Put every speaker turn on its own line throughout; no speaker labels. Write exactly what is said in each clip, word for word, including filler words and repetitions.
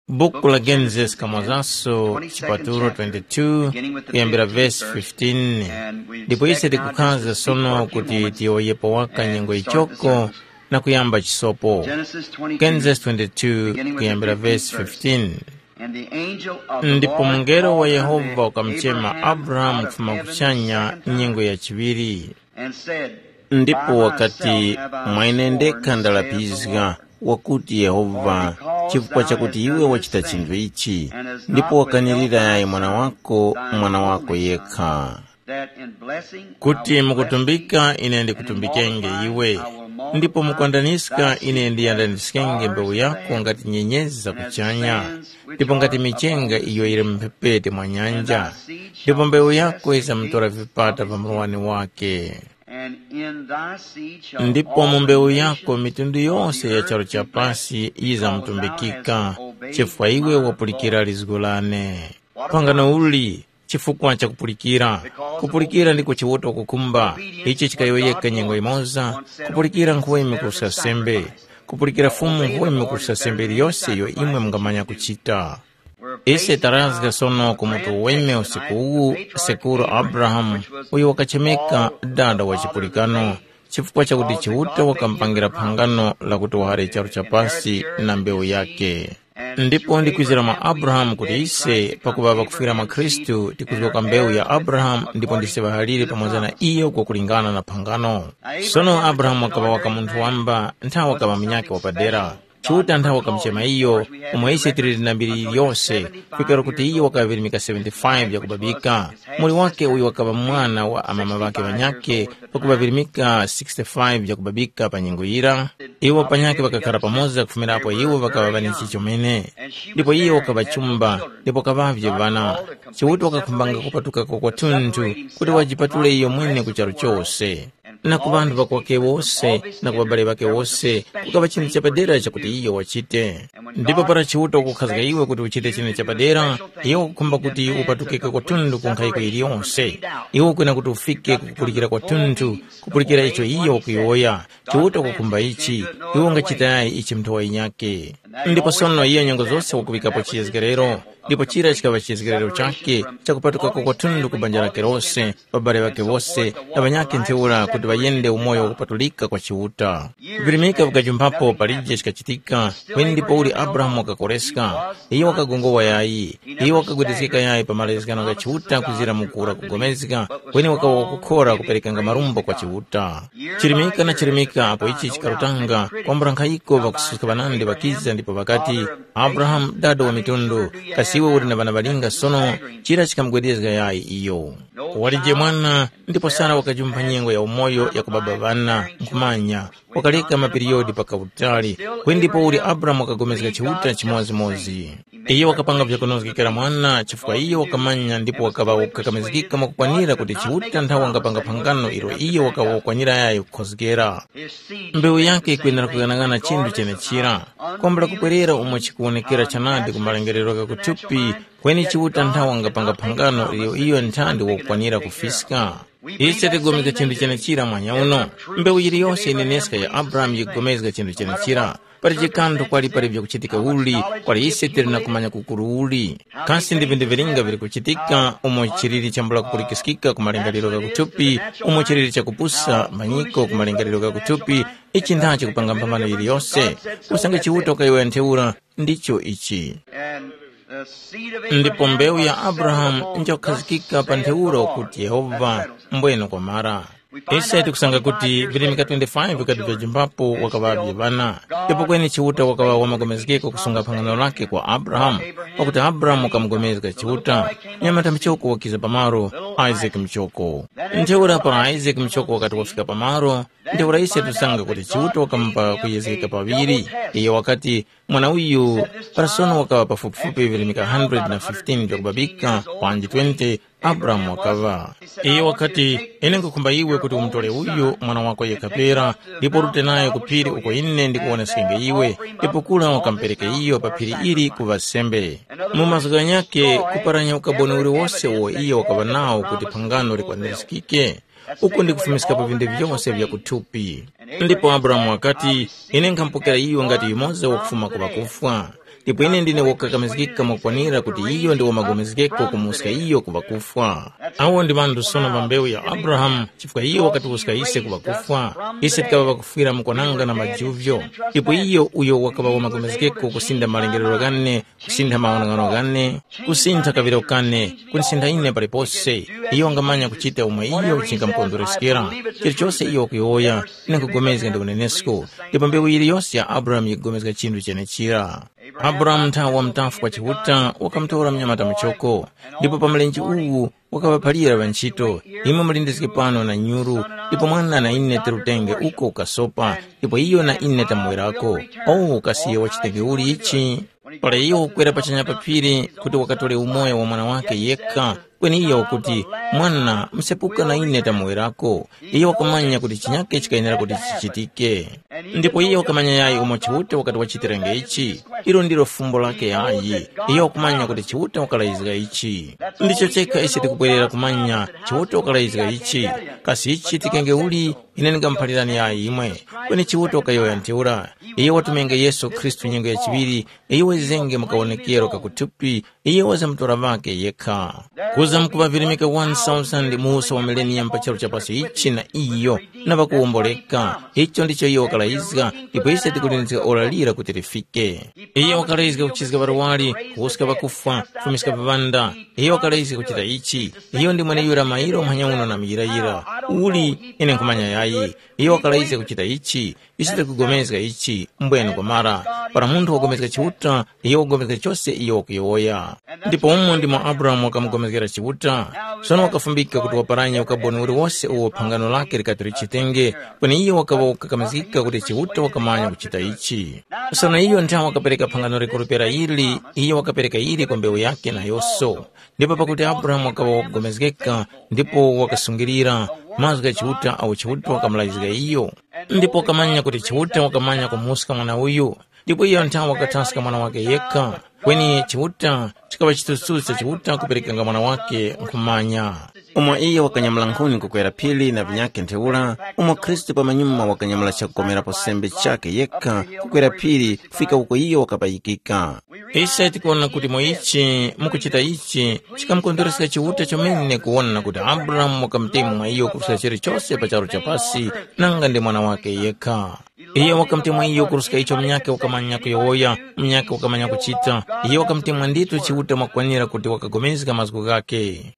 Buku la Genesis kamwazaso chipaturo twenty-two kuyambira verse fifteen. Ndipo ise tikukaza sono kuti tiyoyepo waka nyengo ichoko na kuyamba chisopo. Genesis twenty-two kuyambira verse fifteen. Ndipo mngelo wa Yehova ukamchema Abraham kufuma kuchanya nyengo ya chiviri. Ndipo wakati mwainendeka ndalapizga wakuti Yehova chifukwa chakuti iwe wachita chinthu ichi, ndipo wakanirira yaye mwana wako mwana wako yekha, kuti mukutumbika ine ndikutumbikenge iwe, ndipo mukwandanisika ine ndiyandanisikenge mbewu yako ngati nyenyezi za kuchanya, ndipo ngati michenga iyo ili mpepete mwa nyanja, ndipo mbewu yako izamtora vipata pa mruwani wake. Ndipo mu mbewu yako mitundu yonse ya chalo cha pasi izamtumbikika, chifukwa iwe wapulikira lizigo lane. Pangano uli chifukwa cha kupulikira. Kupulikira ndiko chiwoto kukumba, ichi chikayoyeka nyengo imoza. Kupulikira nkuwe imekurusa sembe, kupulikira fumu nkuwe imekurusa sembe liyose yo imwe mngamanya kuchita. Ise tarazga sono kumutu weme usiku ugu sekuro Abraham uyu wakachemeka dada wa chipulikano, chifukwa cha kuti chiuta wakampangira pangano la kuti wahare charo cha pasi na mbewu yake. Ndipo ndikwizira mwa Abraham kuti ise pakubaba kufira mwa Kristu tikuziwaka mbewu ya Abraham, ndipo ndise bahalire pamoja na iyo kwa kulingana na pangano. Sono Abraham wakaba waka muntu wamba nta wakaba mnyake wapadera. Chiuta ntha wakamchema iyo umwaise tiriri na mbili yose fikero kuti iyo wakavirimika seventy-five ya kubabika. Muli wake uyu wakaba mwana wa amama wake wanyake wakubavirimika sixty-five ya kubabika pa nyingo ira. Iwo panyake wakakara pamoza kufumira hapo iwo wakababa ni chichomene. Ndipo iyo wakaba chumba, ndipo kabavye vana. Chiuta wakakumbanga kupatuka kwa kwa tuntu kuti wajipatule iyo mwene kucharo chose. Na kubandu bakwake wose na kubabale bake wose kukaba chini chapadera chakuti iyo wachite. Ndipo para chiuta kukhazika iwe kuti uchite chini chapadera, iyo kukumba kuti upatukeke kwa tundu kunkhaiko ili yonse. Iyo kuna kuti ufike kukupulikira kwa tundu, kupulikira icho iyo kuyoya. Chiuta kukumba ichi, iyo ngachita yae ichi mtuwa inyake. Ndipo sono iyo nyongo zose wakubika po chiyezigerero. Ndipo chira chikaba chiyezigerero chake chakupatuka kwa tundu kubanjara kerose, babale bake wose, na banyake nteura kuti bayende umoyo wakupatulika kwa chiuta. Virimika vikajumpapo palije chikachitika, weni ndipo uli Abraham wakakoreska, iyo wakagongowa yai, iyo wakagwedezika yai pamalezikano ka chiuta kuzira mukura kugomezika, weni wakawa kukora kuperikanga marumbo kwa chiuta. Chirimika na chirimika apo ichi chikarutanga, kwa mbrankhaiko vakusuka banande bakiza, ndipo bakati Abraham dado wa mitundu, kasiwe uri na bana balinga sono, chira chikamgwedezika yai iyo. Walije mwana, ndipo sana wakajumpa nyengo ya umoyo ya kubaba bana nkumanya, wakaleka maperiodi paka utali, wendipo uli Abraham wakagomezika chiuta chimozi mozi. Iyo wakapanga vyakonozikira mwana, chifukwa iyo wakamanya, ndipo wakaba wakakamezikika makukwanira kuti chiuta nthawa ngapanga pangano ilo iyo wakawa wakwanira yayo kukhozikera. Mbewu yake ikuendera kuganagana chindu chene chira, kwambala kukwerera umwe chikuonekera chanadi kumalengerero kakutupi, kweni chiuta nthawa ngapanga pangano iyo iyo ntandi wakwanira kufisika. Ise tigomezika chindu chene chira mwanya uno. Mbewu yiri yose ineneska ya Abraham yigomezika chindu chene chira. Pari chikanto kwali pari vya kuchitika uli, kwali ise tiri na kumanya kukuru uli. Kasi ndivende viringa vili kuchitika, umo chiriri chambula kupulikisikika kumalengaliro kakutupi, umo chiriri cha kupusa manyiko kumalengaliro kakutupi, ichi ndachi kupanga mpambano yiri yose. Usange chiuta ukaiwa nteura, ndicho ichi. Ndipo mbewu ya Abraham nja kukhazikika pa nteura kuti Yehova mbweno kwa mara. Ise tikusanga kuti virimika twenty-five vikati vya jimbapo wakababye bana. Ndipo kweni chiuta wakawa wamagomezikeko kusunga pangano lake kwa Abraham, wakuti Abraham wakamgomezika chiuta. Nyamata mchoko wakiza pamaro, Isaac mchoko. Nteura para Isaac mchoko wakati wafika pamaro, nteura ise tusanga kuti chiuta wakampa kuyezeka paviri. Iyo wakati mwana uyu parasono wakawa pafupifupi virimika one hundred fifteen vya kubabika, panji twenty, Abraham wakava. Iyo wakati enengo kumba iwe kuti umtole uyu mwana wako yekapera, ndipo rute naye kupiri uko ine ndikuona senge iwe, ndipo kula wakampereke iyo papiri iri kuva sembe. Mumazuga nyake kuparanya ukabone uri wose uo iyo wakava nao kuti pangano rikwanirisikike. Uku ndi kufumisika pa vinde vyonse vya kutupi. Ndipo Abraham wakati ine nkampokera iyo ngati yumoze wakufuma kuba kufwa. ndipo ine ndine wokakamizikika mokwanira kuti iyo ndi womagomezekeko kumuska iyo kuvakufa. Awo ndi manthu sono pa mbewu ya Abrahamu, chifukwa iyo wakati kuska ise kuvakufa, ise tikava pakufira mukwananga na majuvyo, ndipo iyo uyo wakava womagomezekeko kusintha malengerero kane, kusintha maonangano kane, kusintha kaviro kane, kunisintha ine palipose. Iyo angamanya kuchita umwe iyo chingamukondweresekera chilichonse iyo kuyoya ine kugomezeka ndi kunenesko, ndipo mbewu ili yonse ya Abrahamu ikugomezeka chinthu chenechira. Abrahamu nthawi wa mtafu kwa chihuta wakamtola mnyamata mchoko, ndipo pa mlenji uwu wakavaphalira vantchito, imwe mulindizike pano na nyuru, ndipo mwana na ine terutenge uko ukasopa, ndipo iyo na ine tamwerako. Oh, ukasiye wachitenge uli ichi. Pala iyo ukwera pachanya papiri kuti wakatole umoyo wa mwana wake yekha, kweni iyo kuti mwana msepuka na ine tamwerako. Iyo wakamanya kuti chinyake chikayenera kuti chichitike, ndipo iyo wakamanya yayi umo chihuta wakati wachiterenge ichi. Ilo ndilo fumbo lake yayi. Iyo wakamanya kuti chihuta wakalayizika ichi. Ndicho chekha isi tikubwerera kumanya chihuta wakalayizika ichi. Kasi ichi tikenge uli ine ningamphalirani yayi imwe, kweni chihuta wakayoya ntiura. Iyo watumenge Yesu Kristu nyengo ya chiviri, iyo wezenge makaonekero kakuthupi, iyo wazamtora vake yekha. Kuza mkuvavirimika one thousand musa wa millennium pachalo chapasi ichi na iyo na vakuomboleka. Icho ndicho iyo wakalayizika, ndipo ise tikulinzika olalira kuti rifike. Iyo wakalayizika kuchizika varuwali, kuhuska vakufa, fumisika vavanda. Iyo wakalayizika kuchita ichi. Iyo ndi mwene yura mairo mhanyauno na miyirayira. Uli ine nkumanya yayi. Iyo wakalayizika kuchita ichi. Ise tikugomezeka ichi mbwenu kwa mara. Para munthu wagomezeka chihuta, iyo wagomezeka chose iyo wakuyoya. Ndipo umu ndimo Abrahamu wakamugomezekera chihuta. Sono wakafumbika kuti waparanya wakabona uli wose uwo phangano lake likaturi chitenge, kweni iyo wakava wakakamizika kuti chihuta wakamanya kuchita ichi. Sono iyo nthawi wakapereka phangano rikulupera ili, iyo wakapereka ili kwa mbewu yake na yoso. Ndipo pakuti Abrahamu wakava wakagomezekeka, ndipo wakasungirira mazwi ga chihuta au chihuta wakamulayizika iyo. Ndipo wakamanya kuti chihuta wakamanya kumuska mwana uyu, ndipo iyo nthawi wakatasika mwana wake yekha, kweni chihuta chikava chitutsutsa chihuta kuperekanga mwana wake nkumanya. Umo iyo wakanyamula nkhuni kukwera phili na vinyake ntheula, umo Kristu pamanyuma wakanyamula chakukomera posembe chake yekha kukwera phili kufika uko iyo wakapayikika. Ise tikuona kuti moichi mukuchita ichi chikamukondwereseka chihuta chomene kuona kuti Abrahamu wakamtemu mwa iyo kurusa chiri chose pacharo chapasi nanga ndi mwana wake yekha. Iyo wakamtemwa iyo kurusika icho mnyake wakamanya kuyoya, mnyake wakamanya kuchita. Iyo wakamtemwa ndito chihuta mwakwanira kuti wakagomezeka mazgu gake.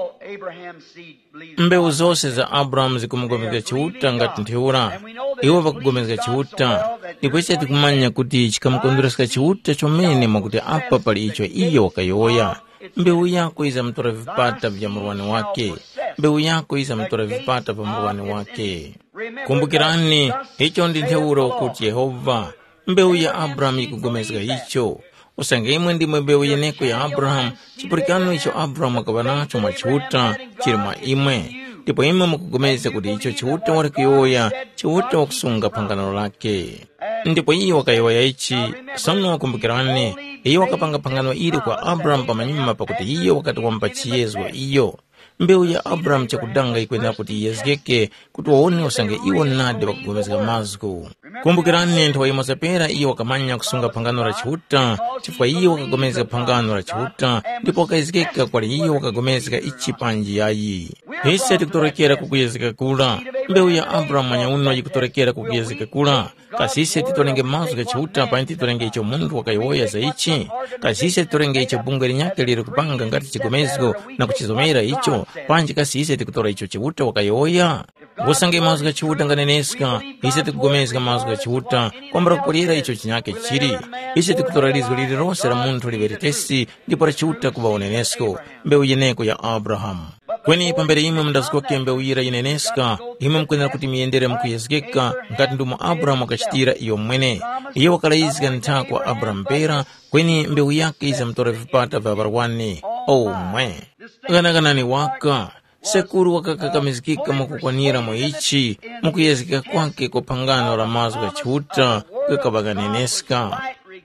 Mbewu zose za Abrahamu zikumugomezeka chihuta ngati ntheura. Iwo vakugomezeka chihuta, ndipo ise tikumanya kuti chikamukondwereseka chihuta chomene mwakuti apa pali icho iyo wakayoya. Mbewu yako iza mtora vipata vya murwani wake. Mbewu yako iza mtora vipata vya murwani wake. Kumbukirani, hicho ndi ntheura kuti Yehova. Mbewu ya Abrahamu ikugomezeka hicho. Usange imwe ndimwe mbewu yeneko ya Abrahamu, chipurikano icho Abrahamu akava nacho mwa chihuta chiri mwa imwe. Ndipo imwe mukugomeza kuti icho chihuta wari kuyoya, chihuta wakusunga phangano lake. Ndipo iyo wakayoya ichi, sono wakumbukirani, iyo wakapanga phangano ili kwa Abrahamu pamanyuma pakuti iyo wakati wampa chiyezwa iyo. Mbewu ya Abrahamu chakudanga ikwenda kuti iyezgeke kuti waone usange iwo nade wakugomezeka mazgu. Kumbukirani nthawi imosapera iyo wakamanya kusunga phangano la chihuta, chifukwa iyo wakagomezeka phangano la chihuta, ndipo wakayezgeka kwali iyo wakagomezeka ichi panji yayi. Ise tikutorekera kukuyezeka kula. Mbewu ya Abrahamu manya uno yikutorekera kukuyezeka kula. Kasi ise titorenge mazgu ga chihuta pa titorenge icho mundu wakayoya za ichi. Kasi ise titorenge icho bunga linyake liri kupanga ngati chigomezgo na kuchizomera icho. Panji kasi ise tikutora icho chihuta wakayoya. Usange mazgu ga chihuta nganeneska, ise tikugomezeka mazgu ga chihuta, kwambara kupulira icho chinyake chiri. Ise tikutora lizo liri rose la muntu liberitesi, ndipo la chihuta kuba unenesko, mbewu yeneko ya Abrahamu. Kweni pambere imwe mndazikoke mbewu ira ineneska, imwe mkwenera kuti miyendere mkuyezgeka, ngati ndumo Abrahamu akachitira iyo mwene. Iyo wakalayizika ntha kwa Abrahamu pera, kweni mbewu yake iza mtora vipata vya barwani. Oh mwe, ganaganani waka. Sekuru wakakakamizikika mukukwanira mwichi, mukuyezika kwake kwa pangano la mazgu ya chihuta, kakabaga neneska.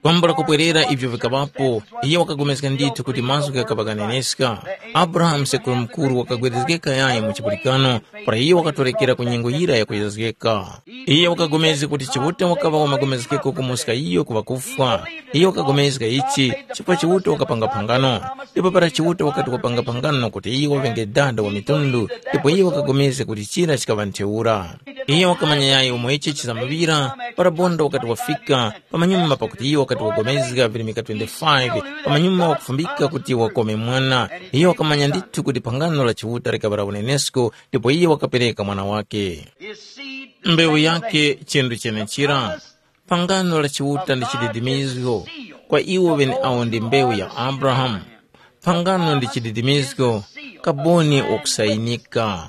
kwambala kupwerera ibyo vikabapo iye wakagomezeka ndithu kuti mazwi akapakaneneska. Abrahamu sekulu mkulu wakagwedezekeka yaye muchipulikano para iye wakatorekera ku nyengo ira yakuyezekeka. Iye wakagomeza kuti chiwuta wakava wamagomezekeko kumusika iyo kuvakufa. Iye wakagomezeka ichi chifukwa chiwuta wakapanga pangano, ndipo para chiwuta wakati wapanga pangano kuti iye wavenge dada wa mitundu, ndipo iye wakagomeza kuti chira chikavantheura. Iye wakamanya yaye umwe ichi chizambavira para bonda wakati wafika pamanyuma pakuti iye wakati wagomezeka vilimika twenty-five pamanyuma wakufumbika kuti wakome mwana. Iye wakamanya ndithu kuti pangano la chiwuta likavara unenesko, ndipo iye wakapereka mwana wake. Mbewu yake chindu chenechira. Pangano la chiwuta ndi chididimizgo kwa iwo vene awo ndi mbewu ya Abrahamu. Pangano ndi chididimizgo kaboni okusainika.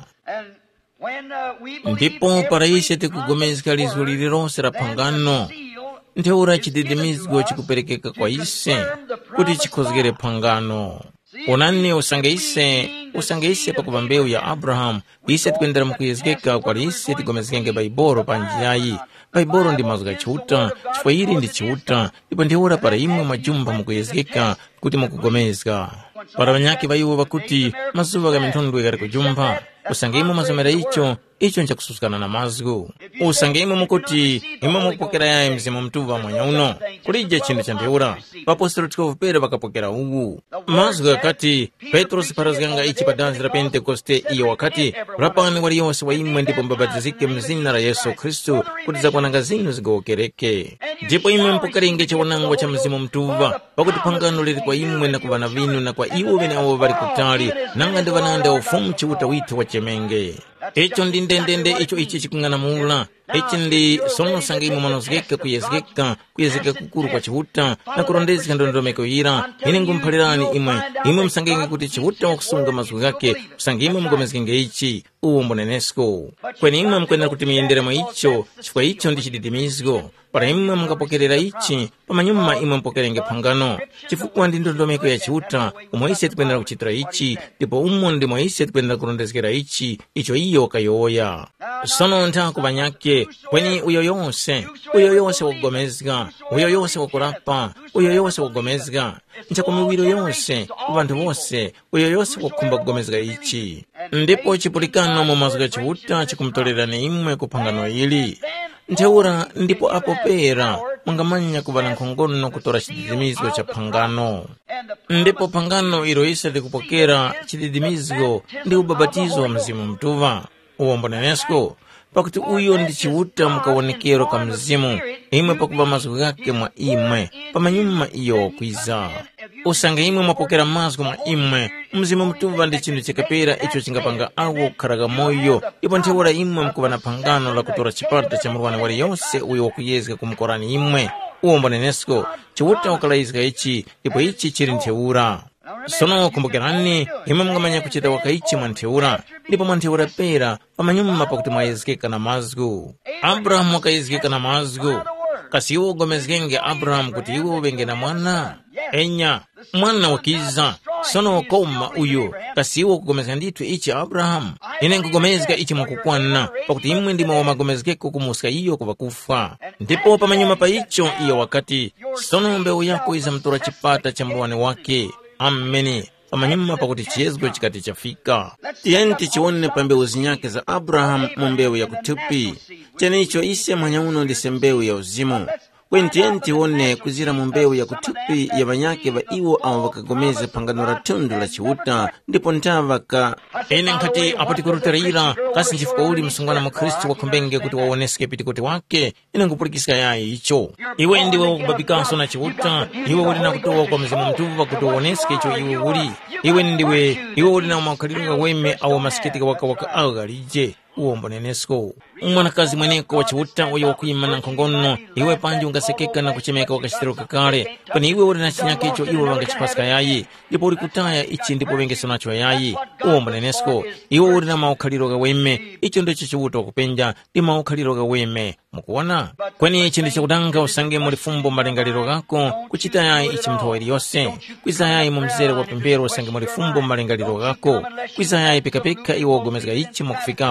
Ndipo para ise tikugomezeka lizo lililonse la pangano, ntheura chididimizgo chikuperekeka kwa ise kuti chikhozekere pangano. Onani usange ise usange ise pakuva mbewu ya Abrahamu ise tikuendera mukuyezekeka kwa ise tigomezekenge baiboro panjiyayi. Baiboro ndi mazwi ga chiwuta, chifukwa ili ndi chiwuta, ndipo ntheura para imwe majumba mukuyezekeka kuti mukugomezeka. Para vanyaki vaiwo vakuti mazuva ga minthundu ikati kujumba, usange imwe mazomera icho icho nchakususukana na mazgu. Usange imwe mukuti imwe mukupokera yaye mzimu mtuva mwanya uno kulija chindu cha ntheura. Apostolo twelve pera vakapokera uwu mazgu akati Petro siparazganga ichi padanzi la Pentekoste iyo wakati rapani wali yonse wa imwe ndipo mbabatizike mzina la Yesu Kristu kuti zakwananga zinu zigokereke. Ndipo imwe mpokeringe chiwanangwa cha mzimu mtuva pakuti pangano lili kwa imwe na kuvana vinu na kwa iwo vene awo vari kutali nanga ndi vananda ufumu chiwuta witu wa chemenge. Icho ndi ndendende icho ichi chikungana mula. Ichi ndi sono sange imwe manozgeka kuyezgeka kuyezgeka kukuru kwa chiwuta na kurondezeka ndondomeko ira. Ine ngumphalirani imwe imwe msangenge kuti chiwuta wakusunga mazwi gake msange imwe mugomezekenge ichi uwo mbonenesko. Kweni imwe mkwenda kuti miyenderemo icho chifukwa icho ndi chididimizgo. Para imwe mungapokerera ichi pamanyuma imwe mpokerenge pangano chifukwa ndi ndondomeko ya chiwuta umwe ise tikwendera kuchitira ichi ndipo umwe ndi mwe ise tikwendera kurondezekera ichi icho iyo kayoya. Sono nthaku vanyake kweni uyo yonse uyo yonse wakugomezeka uyo yonse wakurapa uyo yonse wakugomezeka nchakumiwiro yonse kuvantu bonse uyo yonse wakukhumba kugomezeka ichi. Ndipo chipulikano mu mazwi ga chiwuta chikumtolerani imwe kupangano ili. Ntheura ndipo apopera mungamanya kuvala nkhongono kutora chididimizgo cha pangano. Ndipo pangano ilo ise likupokera chididimizgo ndi ubabatizo wa mzimu mtuva uwo mbonenesko pakuti uyo ndi chiwuta mukawonekero ka mzimu imwe pakuva mazwi gake mwa imwe pamanyuma iyo kwiza. Usange imwe mwapokera mazwi mwa imwe mzimu mtuva ndi chinthu chikapera icho chingapanga awo kukhalaga moyo. Ipo ntheura imwe mukuvana pangano la kutora chipata cha mulwani wali yonse uyo wakuyezeka kumukorani imwe uwo mbonenesko chiwuta wakalayizika ichi ipo ichi chili ntheura. Sono kumbukirani imwe mungamanya kuchita wakaichi mwa ntheura ndipo mwa ntheura pera pamanyuma pakuti mwayezekeka na mazgu. Abrahamu wakayezekeka na mazgu kasi iwo ugomezekenge Abrahamu kuti iwo uvenge na mwana enya mwana wakiza. Sono wakoma uyo kasi iwo kugomezeka ndithu ichi Abrahamu ine nkugomezeka ichi mwakukwana pakuti imwe ndimo wamagomezekeko kumusika iyo kuvakufa. Ndipo pamanyuma pa icho iyo wakati sono mbewu yako iza mtora chipata cha mulwani wake. Ameni. Pamanyuma pakuti chiyezgo chikati chafika. Tiyeni tichione pa mbewu zinyake za Abrahamu mu mbewu ya kutupi. Chenicho ise mwanya uno ndise mbewu ya uzimu. Kweni tiyeni tione kuzira mu mbewu ya kutupi ya vanyake va iwo awo vakagomeze pangano la tundu la chiwuta ndipo ntavaka. Ine nkati apati kurutarira kasi nchifukwa uli msungwana mu Kristu wakumbenge kuti wawoneseke pitikuti wake ine ngupulikisika yaye icho. Iwe ndiwe wakubabikanso na chiwuta iwe uli na kutowa kwa mzimu mtuva kuti wawoneseke icho iwe uli. Iwe ndiwe iwe uli na umakhalirika weme awo masikitika waka waka agalije uwo mbonenesko. Mwanakazi mweneko wa chiwuta uyo wakuyima na nkhongono iwe panji ungasekeka na kuchemeka wakachitiro kakale kwani iwe uli na chinyake icho iwe wangachipasika yayi ndipo uli kutaya ichi ndipo wengeso nacho yayi uwo mbonenesko. Iwe uli na maukhaliro gaweme icho ndicho chiwuta wakupenja ndi maukhaliro gaweme mukuona. Kwani ichi ndi chakudanga usange muli fumbo malingaliro gako kuchita yayi ichi mnthawi iliyonse kwiza yayi mu mzere wa pembero usange muli fumbo malingaliro gako kwiza yayi pikapika iwe wagomezeka ichi mwakufikapo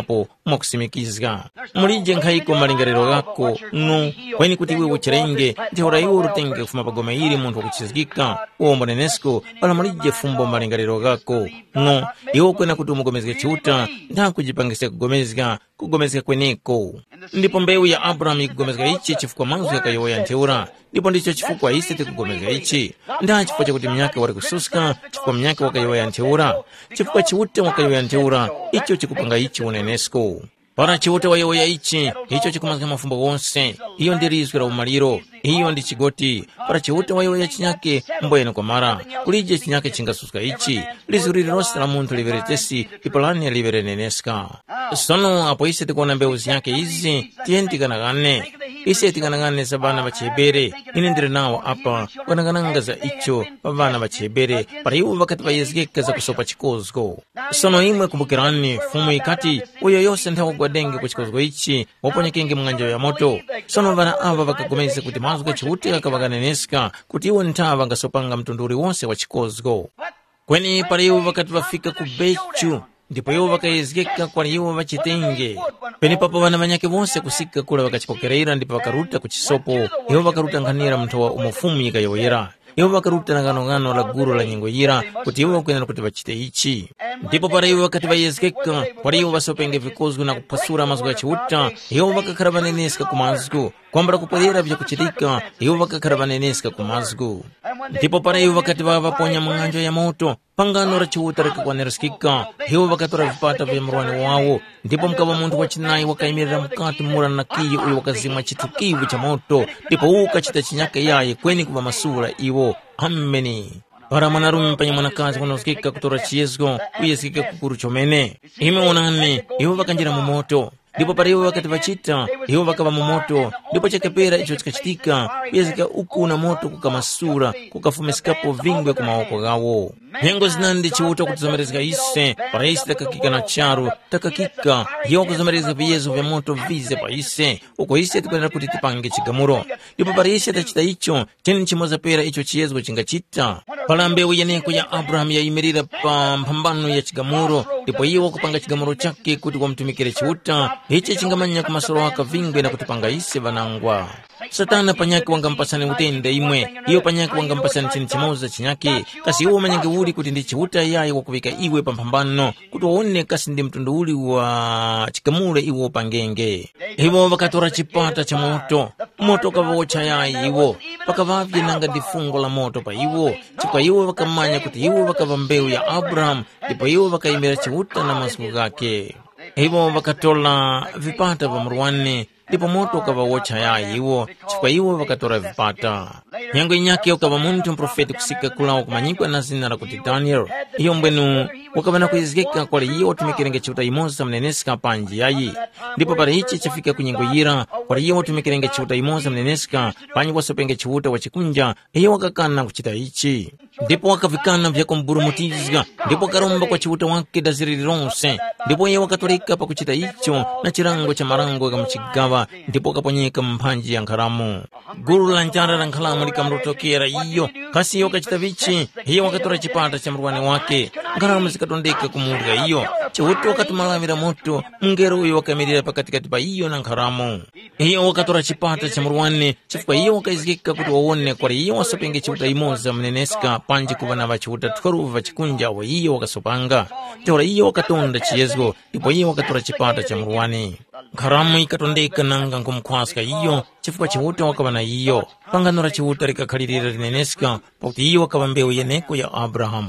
mwakusimikizga mulije nkhaiko malingaliro gako no kweni kuti iwe uchirenge ndihora iwe urutenge kufuma pagoma ili munthu wakuchizikika uombo nenesko pala mulije fumbo malingaliro gako no iwe kwena kuti umugomezge chiuta ndakujipangisa kugomezga kugomezga kweneko ndipo mbewu ya Abrahamu ikugomezga ichi chifukwa manzu yakayowa ya ntheura ndipo ndicho chifukwa ise tikugomezga ichi nda chifukwa chakuti mnyake wari kususka chifukwa mnyake wakayowa ya ntheura chifukwa chiuta wakayowa ya ntheura icho chikupanga ichi unenesko para chiuta wayowa ya ichi icho chikumazga mafumbo wonse iyo ndirizwi la umaliro iyo ndi chigoti para chiuta wayowa ya chinyake mboyeno kwa mara kulije chinyake chingasuska ichi lizuri lirosi la muntu liberetesi ipalani libere neneska sono apo ise tikuona mbewu ziyake izi tiyendikanakane ise tikanakane za bana bachebere ine ndiri nawo apa kanakananga za icho pa bana bachebere para iwo wakati bayezgeka za kusopa chikozgo sono imwe kumbukirani fumu ikati uyo yose nthawo gwadenge ku chikozgo ichi waponyekenge mng'anjo ya moto sono bana ava bakagomeza kuti mazga chiuti akavakaneneska kuti iwo nthawa ngasopanga mtunduri wonse wa chikozgo kweni para iwo wakati bafika ku Bechu ndipo iwo bakayezgeka kwa iwo bachitenge peni papo bana banyake bonse kusika kula bakachipokerera ndipo bakaruta ku chisopo iwo bakaruta nkhanira mnthu wa umufumu yikayoyera iwo bakaruta nangano-ngano la guru la nyengo yira kuti iwo kwenera kuti bachite ichi ndipo para iwo wakati bayezgeka kwa iwo basopenge vikozgu na kupasura mazgu ya chiuta iwo bakakhala baneneska ku mazgu kwambara kupolera vya kuchitika iwo bakakhala baneneska ku mazgu ndipo para iwo wakati babaponya mng'anjo ya moto pangano la chiuta likakwanerasikika iwo bakatora vipata vya mrwani wawo ndipo mkaba muntu wachinayi wakaimirira mkati mura na kiyi uyo wakazima chitukivu cha moto ndipo ukachita chinyake yaye kweni kuba masura iwo ameni para mwanarume mpanya mwanakazi kunosikika kutora chiyezgo kuyesikika kukuru chomene ime onani iwo bakanjira mu moto ndipo para iwo wakati bachita iwo bakaba mu moto ndipo chakapera icho chikachitika kuyezika uku na moto kukamasura kukafumesikapo vingwe ku maoko gawo nyengo zinandi chiuta kutuzomerezeka ise para ise takakika na charu takakika iwo kuzomerezeka viyezo vya moto vize pa ise uko ise tikwenda kuti tipange chigamuro ndipo para ise tachita icho teni chimoza pera icho chiyezgo chingachita pala mbewu yeneko ya Abrahamu yayimirira pa mphambano ya chigamuro ndipo iwo kupanga chigamuro chake kuti wamtumikire chiuta ichi chingamanya kumasoro waka vingwe na kutipanga ise vanangwa satana panyake wangampasani utende imwe iyo panyake wangampasani chini chimoza chinyake kasi iwo manyake uli kuti ndi chiuta yaye wakuvika iwe pa mphambano kuti waone kasi ndi mtundu uli wa chigamure iwo pangenge iwo wakatora chipata cha moto moto kavawocha yaye iwo pakavavye nanga ndi fungo la moto pa iwo chikwa iwo wakamanya kuti iwo wakava mbewu ya Abrahamu ndipo iwo wakayimira chiuta na masiku gake iwo wakatola vipata vya mruwane ndipo moto ukavawocha yaye iwo chikwa iwo wakatora vipata nyango inyake ukava muntu mprofeti kusika kulawo kumanyikwa na zina la kuti Daniel iyo mbwenu wakavana kuyizikika kwa iyo otumikirenge chiuta imoza mneneska panji yayi ndipo para ichi chafika kunyengo yira kwa iyo otumikirenge chiuta imoza mneneska panji wasopenge chiuta wachikunja iyo wakakana kuchita ichi ndipo wakavikana vyako mburumutizga ndipo karomba kwa chiuta wake daziriri ronse ndipo iyo wakatolika pa kuchita icho na chirango cha marango kamachigawa ndipo kaponyeka mpanji ya nkaramu guru la njara la nkalamu likamrotokera iyo kasi iyo kachita vichi iyo wakatora chipata cha mruwani wake nkaramu zikatondeka kumurga iyo chiuta wakatumalamira moto mngero uyo wakamirira pakatikati pa iyo na nkaramu iyo wakatora chipata cha mruwani chifukwa iyo wakaizikika kuti waone kwa iyo wasopenge chiuta imoza mneneska panji kuvana vachiuta twaru vachikunja wa iyo wakasopanga teora iyo wakatonda chiyezgo ndipo iyo wakatora chipata cha mruwani nkaramu ikatondeka nanga nkumkhwaska iyo chifukwa chiuta wakavana iyo pangano la chiuta likakhalirira lineneska pakuti iyo wakava mbewu yeneko ya Abrahamu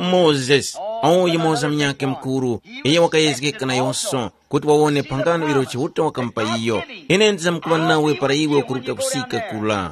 Moses auyi moza mnyake mkuru iyo wakayezekeka na yonso kuti waone pangano ilo chiuta wakampa iyo inenza mkuva nawe para iwe ukuruta kusika kula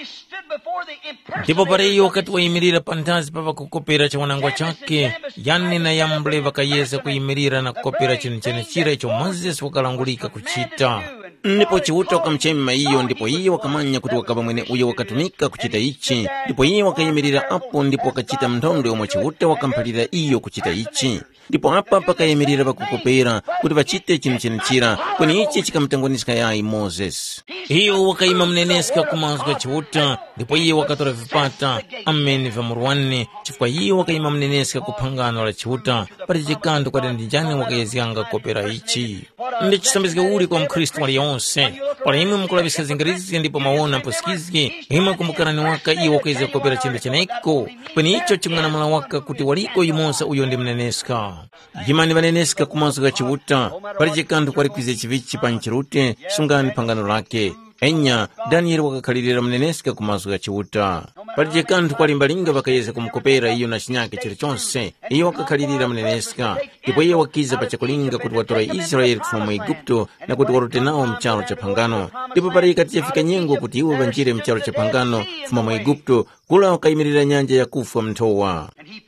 ndipo para iyo wakati wayimirira pantazi pa vakukopera cha wanangwa chake yani na yamble vakayeza kuyimirira na kukopera chino chene chira icho Moses wakalangulika kuchita ndipo chiuta wakamchema iyo ndipo iyo wakamanya kuti wakava mwene uyo wakatumika kuchita ichi ndipo iyo wakayimirira apo ndipo wakachita mndondo yomwe chiuta wakampalira iyo kuchita ichi ndipo apa pakayimirira vakukopera kuti vachite chino chene chira kweni ichi chikamtangonisika yayi Moses iyo wakayima mneneska kumazwa chiuta ndipo iyo wakatora vipata amene vya murwane chifukwa iyo wakayima mneneska kuphangano la chiuta pati chikando kwati ndijani wakayezikanga kopera ichi ndi chisambizike uli kwa mkristu aliyonse pala imwe mukulabisa zingarizi ndipo maona mposikizi imwe kumbukarani waka iwo kweza kopera chenda cheneko kweni icho chimwanamula waka kuti waliko imonsa uyo ndi mneneska yimani vaneneska kumaso ka chiwuta pali chikandu kwali kwize chivichi pa nchirute sungani pangano lake enya Danieli wakakhalirira mneneska kumaso ka chiwuta pali chikandu kwalimbalinga vakayeza kumukopera iyo na chinyake chilichonse iyo wakakhalirira mneneska ndipo iye wakiza pa chakulinga kuti watola Israeli kufuma mu Igupto na kuti warute nawo mchalo cha pangano ndipo pali ikati yafika nyengo kuti iwo vanjire mchalo cha pangano kufuma mu Igupto kula wakayimirira nyanja ya kufa mtowa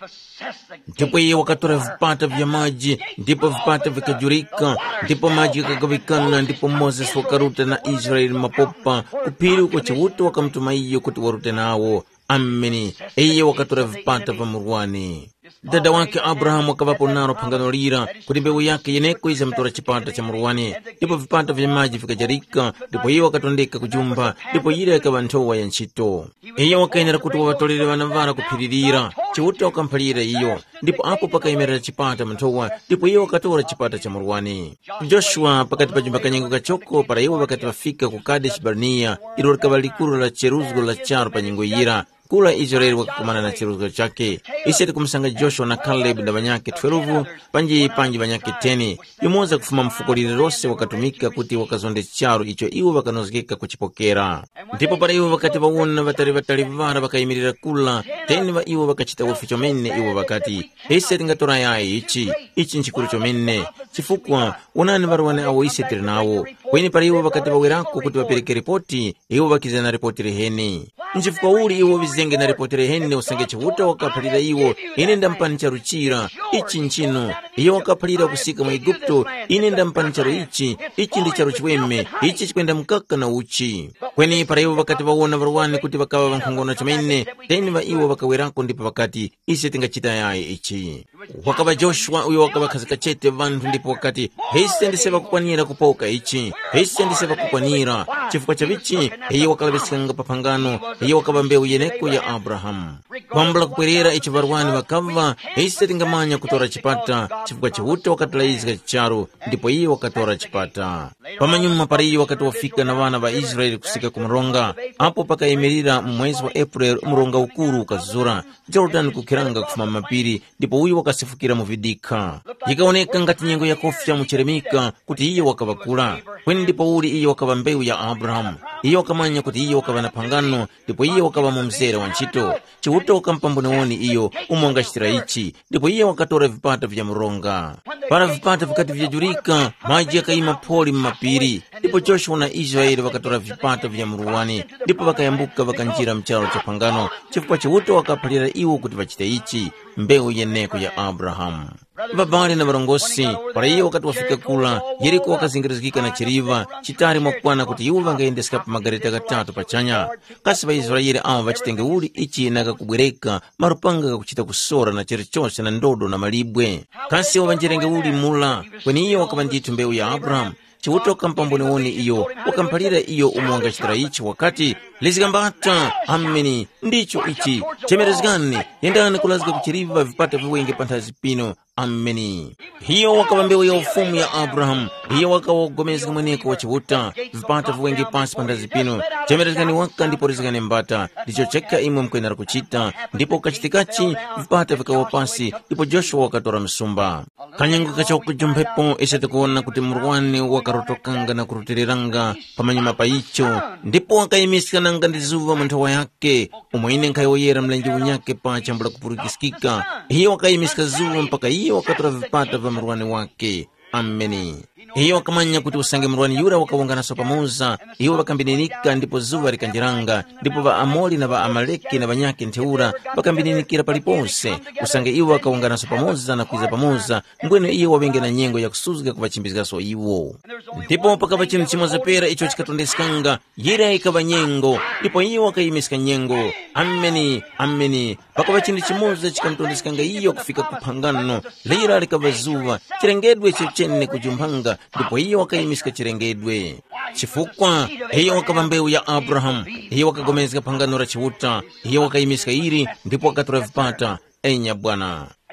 ndipo iye wakatola vipata vya maji ndipo vipata vikajurika ndipo maji yakagavikana ndipo Moses wakaruta na Israeli mapopa kupiri uko chiwuta wakamtuma iyo kuti warute nawo ameni iye wakatola vipata vya murwani dada wake Abrahamu wakavapo naro pangano lira kuti mbewu yake yeneko iza mtora chipata cha murwani ndipo vipata vya maji vikajarika ndipo iye wakatondeka kujumba ndipo ira yakava ntowa ya nchito iye wakayenera kuti wavatolere vanavara kuphiririra chiwuta wakamphalira iyo ndipo apo pakayimirira chipata mntowa ndipo iye wakatola chipata cha murwani Joshua pakati pa jumba kanyengo kachoko para iwo wakati wafika ku Kadesh Barnea ilo likava likulu la cheruzgo la charo pa nyengo ira kula Israeli wakakumana na chiruzgo chake iseti kumsanga Joshua na Caleb na banyake twelve panji panji banyake ten yumoza kufuma mfuko lililose wakatumika kuti wakazonde charo icho iwo wakanozgeka kuchipokera ndipo para iwo wakati wauna vatari vatari vara wakayimirira kula teni wa iwo wakachita ufi chomene iwo wakati iseti ngatora yae ichi ichi nchikuru chomene chifukwa unani varuwane awo iseti nawo kweni para iwo wakati wawerako kuti wapeleke ripoti iwo wakizana ripoti reheni nchifukwa uli iwo vizenge na ripoti reheni usange chiwuta wakaphalira iwo ine ndampani charu chira ichi nchino iyo wakaphalira kusika mu Igupto ine ndampani charu ichi ichi ndi charu chiweme ichi chikwenda mkaka na uchi kweni para iwo wakati waona varuwane kuti wakava vankhongona chomene teni va iwo wakawerako ndipo wakati ise tingachita yaye ichi wakava Joshua uyo wakava khazika chete vanthu ndipo wakati heise ndiseva kukwanira kupoka ichi heise ndiseva kukwanira chifukwa chavichi iyo wakalabisikanga papangano iyo wakava mbewu yeneko ya Abrahamu kwambula kupwerera ichi varuwane wakava heise tingamanya kutora chipata chifukwa chiwuta wakatala izika chicharo ndipo iyo wakatora chipata pamanyuma para iyo wakati wafika na vana va Israeli kusika kumuronga apo pakayimirira mwezi wa April umuronga ukuru ukazura Jordan kukiranga kufuma mapiri ndipo uyu wakasifukira muvidika yikaoneka ngati nyengo ya kofya mucheremika kuti iyo wakavakula kweni ndipo uli iyo wakava mbewu ya Abrahamu iyo wakamanya kuti iyo wakava na pangano ndipo iyo wakava mumzera wa nchito chiwuta wakampambonewoni iyo umonga chitira ichi ndipo iyo wakatora vipata vya muronga para vipata vikati vyajurika maji yakaima poli mmapiri ndipo Joshua na Israeli wakatora vipata vya muruwani ndipo wakayambuka wakanjira mchalo cha pangano chifukwa chiwuta wakaphalira iwo kuti vachite ichi mbewu yeneko ya Abrahamu vabali na varongosi para iyo wakati wafika kula Yeriko wakazingirizikika na chiriva chitari mwakwana kuti iwo vangaendesika pa magareta katatu pachanya kasi va Israeli awo vachitenge uli ichi nakakubwereka marupanga kakuchita kusora na cherichonse na ndodo na malibwe kasi iwo vanjirenge uli mula kweni iyo wakava nditu mbewu ya Abrahamu chiwuta wakampambonewoni iyo wakamphalira iyo umuwanga chitira ichi wakati lizikambata ameni ndicho ichi chemerezgani yendani kulazika kuchiriva vipata viwenge panthazi pino ameni hiyo wakava mbewu ya ufumu ya Abrahamu hiyo wakawogomezeka mweneko wa chiwuta vipata viwenge pasi panthazi pino chemerezgani waka ndipo rizikane mbata ndicho cheka imwe mkwenera kuchita ndipo kachitikachi vipata vikawa pasi ndipo Joshua wakatora msumba kanyango kachoko jumphepo isete kuona kuti murwani wakarotokanga na kurutiranga pamanyuma pa icho ndipo wakayimisikananga ndi zuva manthawa yake umwine nkhayoyera mlenji unyake pa chambula kupurikisikika hiyo wakayimisika zuva mpaka hiyo wakatora vipata vya murwani wake ameni hiyo wakamanya kuti usange murwani yura wakawonganaso pamoza hiyo wakambininika ndipo zuva likanjiranga ndipo va Amori na va Amaleki na vanyake ntheura wakambininikira paliponse usange iwo wakawonganaso pamoza na kuiza pamoza mbwene iyo wavenge na nyengo ya kusuzika kuvachimbizikaso iwo ndipo pakava chinu chimoza pera icho chikatondesikanga yira ikava nyengo ndipo iyo wakayimisika nyengo ameni ameni pakava chinu chimoza chikamtondesikanga iyo kufika kuphangano lira likava zuva chirengedwe chichene kujumpanga ndipo iyo wakayimisika chirengedwe chifukwa hiyo wakava mbewu ya Abrahamu hiyo wakagomezeka phangano la chiwuta hiyo wakayimisika iri ndipo wakatora vipata enya bwana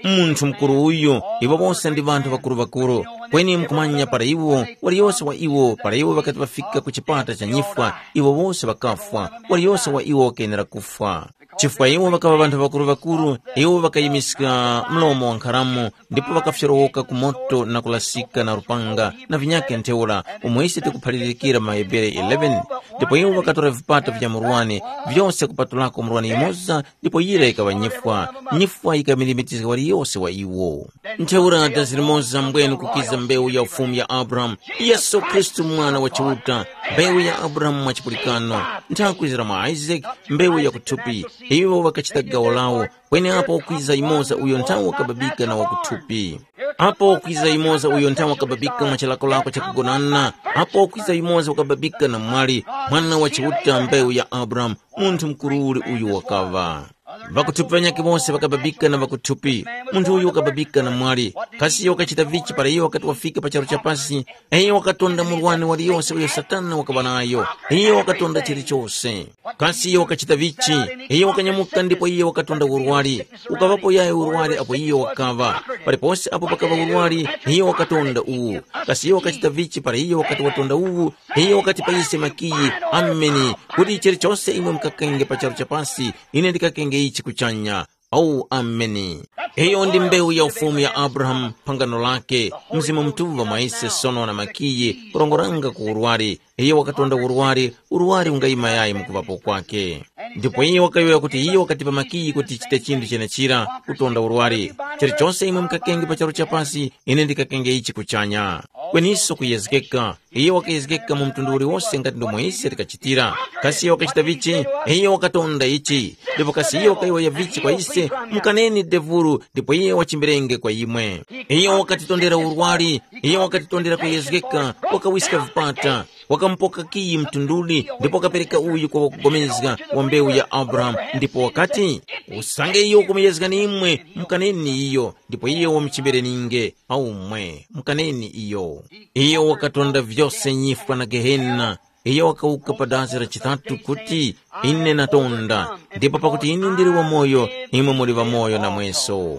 munthu mkulu uyu iwo bonse ndi vanthu vakulu-vakulu kweni mkumanya para iwo waliyonse wa iwo para iwo wakati wafika ku chipata cha nyifwa iwo bonse wakafwa waliyonse wa iwo wakenera kufwa chifukwa iwo wakava vanthu vakulu-vakulu iwo wakayimisika mlomo wa nkharamu ndipo wakafyerowoka ku moto na kulasika na rupanga na vinyake ntheula umwese tikuphalirikira maebere eleven ndipo iwo wakatora vipata vya murwani vyonse kupatulako murwani imoza ndipo yira ikawa nyifwa nyifwa ikamilimitizika waliyonse wa iwo ntheula tazilimoza mbwenu kukiza mbewu ya ufumu ya Abrahamu Yesu Kristu mwana wa chiuta mbewu ya Abrahamu mwachipulikano ntakwizira mwa Isaac mbewu ya kuthupi iwo wakachita gawo lawo kweni apo okwiza imoza uyo ntawo wakababika na wakuthupi apo okwiza imoza uyo ntawo wakababika mwachilako lako chakugonana apo okwiza imoza wakababika na mwali mwana wa chiuta mbewu ya Abrahamu munthu mkuruli uyu wakava vakuthupi vanyake bonse vakababika na vakuthupi munthu uyu wakababika na mwali kasi iyo wakachita vichi para iyo wakati wafika pa charo cha pasi iyo wakatonda murwani waliyonse uyo satana wakava nayo iyo wakatonda chilichonse kasi iyo wakachita vichi iyo wakanyamuka ndipo iyo wakatonda urwali ukavapo yaye urwali apo iyo wakava paliponse apo pakava urwali iyo wakatonda uwu kasi iyo wakachita vichi para iyo wakati watonda uwu iyo wakati paise makiyi ameni kuti chilichonse imwe mkakenge pa charo cha pasi ine ndikakenge ichi kuchanya au ameni hiyo ndi mbewu ya ufumu ya Abrahamu pangano lake mzimu mtuva maise sono na makiyi kurongoranga ku urwari iyo wakatonda urwari urwari ungayima yayi mukuvapo kwake ndipo iyo wakayoya kuti iyo wakati pa makiyi kuti chite chindu chenechira kutonda urwari chilichonse imwe mkakenge pa charo cha pasi ine ndikakenge ichi kuchanya kweniso kuyezekeka iyo wakayezekeka mu mtundu uliwonse ngati ndo Moise tikachitira kasi iyo wakachita vichi iyo wakatonda ichi ndipo kasi iyo wakayoya vichi kwa ise mkaneni devuru ndipo iyo wachimberenge kwa imwe iyo wakatitondera urwari iyo wakatitondera kuyezekeka wakawisika vipata wakampoka kiyi mtunduli ndipo wakapereka uyu kwa wakugomezga wa mbewu ya Abrahamu ndipo wakati usange iyo kumeyezga ni imwe mkaneni iyo ndipo iyo wamchimbereninge au mwe mkaneni iyo iyo wakatonda vyose nyifwa na gehena iyo wakauka padazi la chitatu kuti ine natonda ndipo pakuti ine ndiri wa moyo imwe muli wa moyo na mweso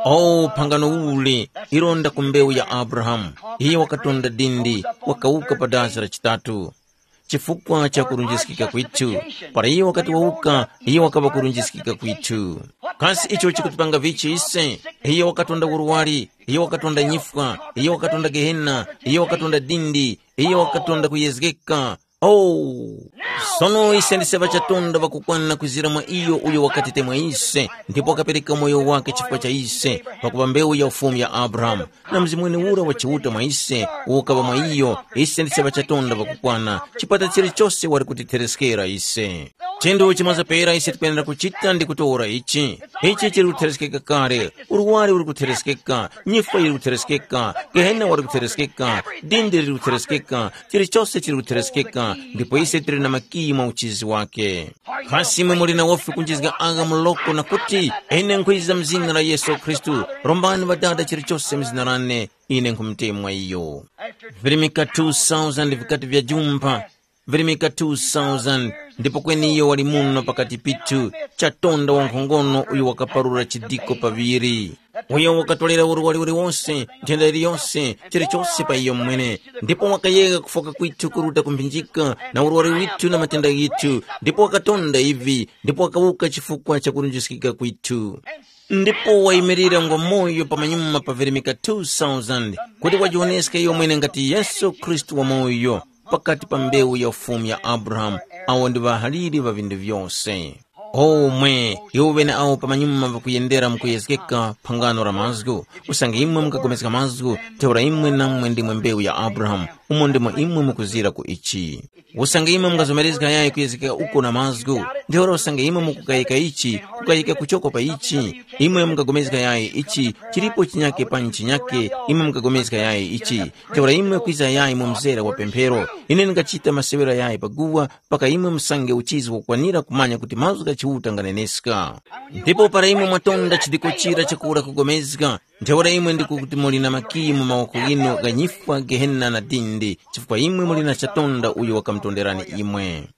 o pangano uli ironda kumbewu ya Abrahamu iyo wakatonda dindi wakauka padazi la chitatu chifukwa cha kurunjisikika kwitu para iyo wakati wauka iyo wakava kurunjisikika kwitu kasi icho chikutipanga vichi ise iyo wakatonda urwari iyo wakatonda nyifwa iyo wakatonda gehena iyo wakatonda dindi iyo wakatonda kuyezekeka oh sono ise ndiseva chatonda vakukwana kuzira mwa iyo uyo wakatite mwa ise ndipo wakapereka moyo wake chifukwa cha ise pakuva mbewu ya ufumu ya Abrahamu na mzimwene ura wachiuta mwa ise ukava mwa iyo ise ndiseva chatonda vakukwana chipata chili chose wari kutitereskera ise chendo chimaza pera ise tipenera kuchita ndi kutora ichi ichi chiri kutereskeka kare urwari uri kutereskeka nyifwa iri kutereskeka gehena wari kutereskeka dindi riri kutereskeka chili chose chiri kutereskeka ndipo ise tiri na makiyi mwa uchizi wake kasi imwe muli na wofi kunjizga aga muloko na kuti ine nkwiza mzina la Yesu Kristu rombani vadada chiri chose mzina rane ine nkumtemwa iyo virimika two thousand vikati vya jumpa virimika two thousand ndipo kweni iyo wali muno pakati pitu chatonda wa nkhongono uyu wakaparura chidiko paviri uyo wakatolera urwali uri wonse ntenda ili yonse chiri chose pa iyo mwene ndipo wakayega kufoka kwitu kuruta kumpinjika na urwali witu na matenda yitu ndipo wakatonda ivi ndipo wakauka chifukwa cha kurunjisikika kwitu ndipo waimirira ngomoyo pa manyuma pa virimika two thousand kuti wajioneska iyo mwene ngati Yesu Kristu wa moyo pakati pa mbewu ya ufumu ya Abrahamu awo ndi vahaliri va vindu vyonse omwe iwo vene awo pamanyuma vakuyendera mukuyezekeka phangano la mazgu usange imwe mukagomezeka mazgu teura imwe namwe ndimwe mbewu ya Abrahamu umo ndimwe imwe mukuzira ku ichi usange imwe mukazomerezeka yayi kuyezekeka uko na mazgu teura usange imwe mukukayika ichi kukayika kuchoko pa ichi imwe mukagomezeka yayi ichi chilipo chinyake pa nchi nyake imwe mukagomezeka yayi ichi teura imwe kwiza yayi mu mzera wa pemphero ine ngachita masewera yayi paguwa paka imwe msange uchizi wakwanira kumanya kuti mazgu chiuta nganeneska ndipo para imwe mwatonda chidiko chira chakura kugomezeka nteura imwe ndikuti muli na makiyi mu mawoko ino ganyifwa gehena na dindi chifukwa imwe muli na chatonda uyu wakamtonderani imwe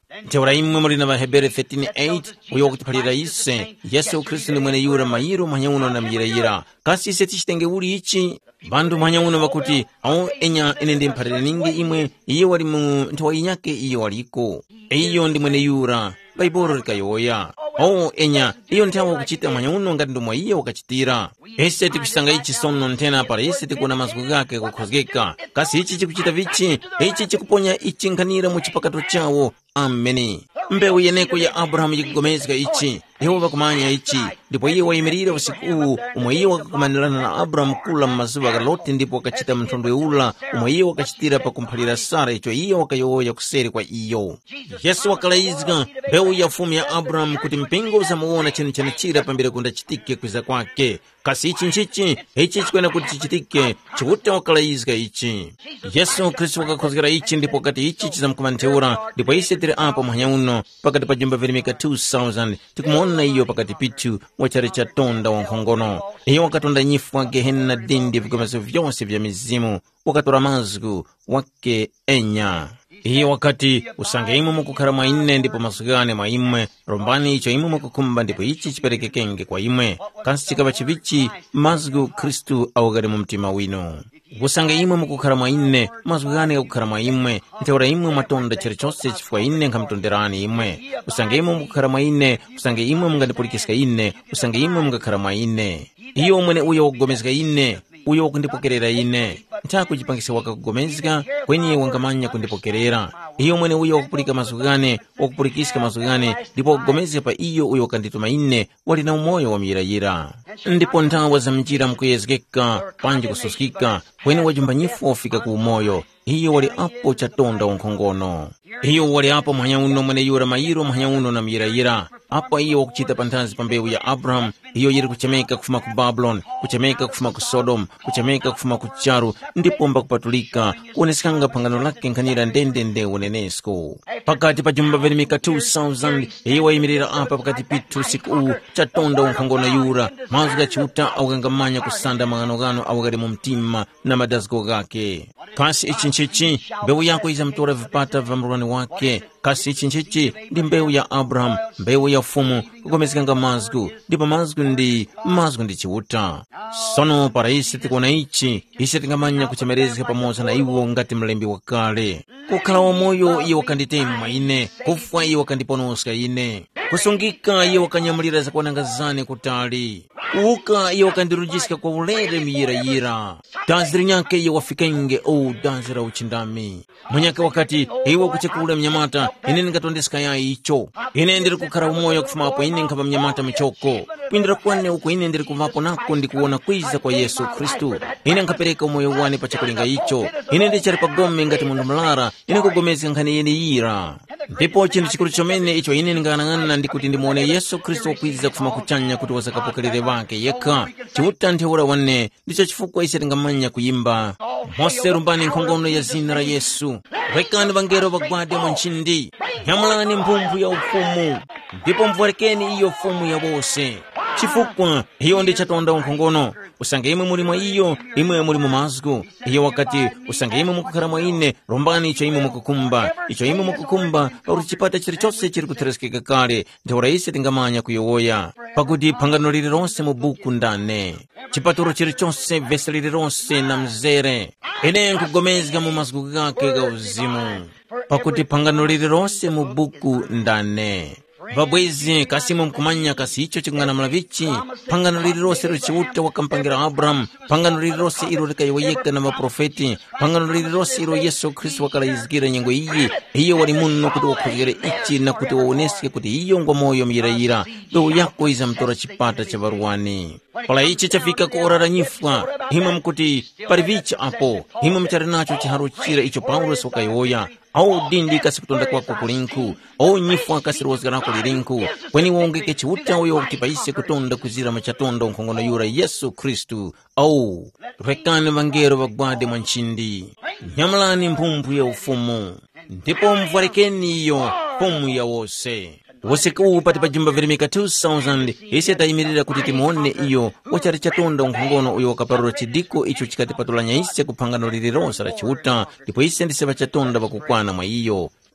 ntheura imwe muli na Vahebere thirteen eight uyo wakutiphalira ise Yesu Khristu ndi mwene yura mayiro mphanya uno na miyirayira kasi ise tichitenge uli ichi bandu mphanya uno vakuti awo enya ine ndi mphalire ningi imwe iye wali mu nthawi inyake iye waliko iyo ndi mwene yura Baibolo likayoya awo enya iyo nthawi wakuchita mphanya uno ngati ndomwe iye wakachitira ese tikusanga ichi sono nthena para ese tikuona maziko gake kukhozgeka kasi ichi chikuchita vichi ichi chikuponya ichi nkhanira mu chipakato chawo ameni mbewu yeneko ya Abrahamu yikugomezeka ichi Yehova kumanya ichi ndipo iye wayimirira usiku uwu umwe iye wakakumanirana na Abrahamu kula mmazuva ga Loti ndipo wakachita mthondo ula umwe iye wakachitira pakumphalira Sara icho iye wakayoya kuseri kwa iyo Yesu wakalayizika mbewu ya fumu ya Abrahamu kuti mpingo uzamuona chene chene chira pambire kunda chitike kwiza kwake kasi ichi nchichi ichi chikwena kuti chichitike chikuti wakalayizika ichi Yesu Khristu wakakhozgera ichi ndipo kati ichi chizamkumantheura ndipo ise tiri apa mphanya uno pakati pa jumba virimika two thousand tikumuona iyo pakati pitu wachari cha tonda wa nkhongono iyo wakatonda nyifu wa Gehenna dindi vigomezo vyonse vya mizimu wakatora mazgu wake enya iyo wakati usange imwe mukukhala mwa ine ndipo masukane mwa imwe rombani icho imwe mukukumba ndipo ichi chiperekekenge kwa imwe kansi chikaba chivichi mazgu Khristu awagari mu mtima wino usange imwe mukukhala mwa ine mazukane akukhala mwa imwe ntheura imwe matonda chilichonse chifukwa ine nkhamtonderani imwe usange imwe mukukhala mwa ine usange imwe mungandipulikisika ine usange imwe mungakhala mwa ine iyo mwene uyo wakugomezeka ine uyo wakundipokerera ine ntakuchipangisa wakakugomezeka kweni wangamanya kundipokerera iyo mwene uyo wakupulika mazukane wakupulikisika mazukane ndipo wakugomezeka pa iyo uyo wakandituma ine wali na umoyo wa miyirayira ndipo nthawa za mchira mkuyezekeka panji kususikika kweni wajumba nyifu wafika ku umoyo iyo wali apo chatonda wankhongono iyo wali apo mphanya uno mwene yura mayiro mphanya uno na miyirayira apa iyo wakuchita panthazi pa mbewu ya Abrahamu iyo yiri kuchemeka kufuma ku Babuloni kuchemeka kufuma ku Sodomu kuchemeka kufuma ku Charu ndipo mbakupatulika kuonesekanga phangano lake nkhanira ndendende unenesko pakati pa jumba virimika two thousand iyo wayimirira apa pakati pitu usiku uwu chatonda wankhongono yura mazu gachiuta awakangamanya kusanda mang'anogano awakali mu mtima na madaziko gake kasi ichi nchichi mbewu yako izamtora vipata vya mrwani wake kasi ichi nchichi ndi mbewu ya Abrahamu mbewu ya fumu kugomezekanga mazgu ndipo mazgu ndi mazgu ndi chiuta sono para ise tikuona ichi ise tingamanya kuchemerezeka pamoja na iwo ngati mlembi wakale kukhala wamoyo iye wakanditema ine kufwa iye wakandiponoska ine kusungika iye wakanyamulira zakuonangazane kutali kuuka iye wakandirujisika kwa ulere miyirayira daziri nyake iye wafikenge o dazira uchindami mwenyake wakati iye wakuchekula mnyamata ine ningatondesika ya icho ine ndiri kukhala umoyo kufumapo ine nkapa mnyamata michoko pindira kwane uko ine ndiri kuvapo nako ndikuona kwiza kwa Yesu Khristu ine nkapereka umoyo wane pa chakulinga icho ine ndichari pagome ngati mundu mlara ine kugomezeka nkhani yene yira ndipo chinthu chikulu chomene icho ine ninganang'ana ndikuti ndimuone Yesu Khristu wakwiza kufuma kuchanya kuti wazakapokerere wake yekha chiuta ntheura wane ndicho chifukwa ise tingamanya kuyimba mose rumbani nkhongono ya zina la Yesu rekani vangelo vagwade mwanchindi nyamulani mphumphu ya ufumu ndipo mvuwarekeni iyo fumu ya bose chifukwa iyo ndi chatonda wankhongono usange imwe muli mwa iyo imwe muli mu mazgu iyo wakati usange imwe mukukhala mwa ine rombani icho imwe mukukumba icho imwe mukukumba pakuti chipata chilichonse chiri kutheresekeka kale ntheura ise tingamanya kuyowoya pakuti phangano lililonse mu buku ndane chipaturo chilichonse vesi lililonse na mzere ine nkugomezeka mu mazgu gake ga uzimu pakuti phangano lililonse mu buku ndane vabwezi kasimu mkumanya kasi icho chikung'anamula vichi phangano lililonse lichiuta wakampangira Abrahamu phangano lililonse ilo likayoyeka na maprofeti phangano lililonse ilo Yesu Khristu wakalayizikira nyengo iyi iyo wali muno kuti wakhozekere ichi na kuti waoneseke kuti iyo ngwa moyo miyirayira mbewu yako izamtora chipata cha varuwani pala ichi chafika ku ora la nyifwa himwe mkuti pali vichi apo himwe mchari nacho chiharuchira icho Paulo wakayoya au dindi kasi kutonda kwako kulinku au nyifwa kasi rozgarako lirinku kweni wongeke chiuta uyo wakipaise kutonda kuzira machatonda unkhongono yura Yesu Khristu au rekani vangelo vagwade mwanchindi nyamulani mphumphu ya ufumu ndipo mvuwarekeni iyo fumu ya wose usiku pati pa jumba virimika two thousand ise tayimirira kuti timuone iyo wachari chatonda unkhongono uyo wakaparura chidiko icho chikatipatulanya ise kuphangano lililonse la chiuta ndipo ise ndise vachatonda vakukwana mwa iyo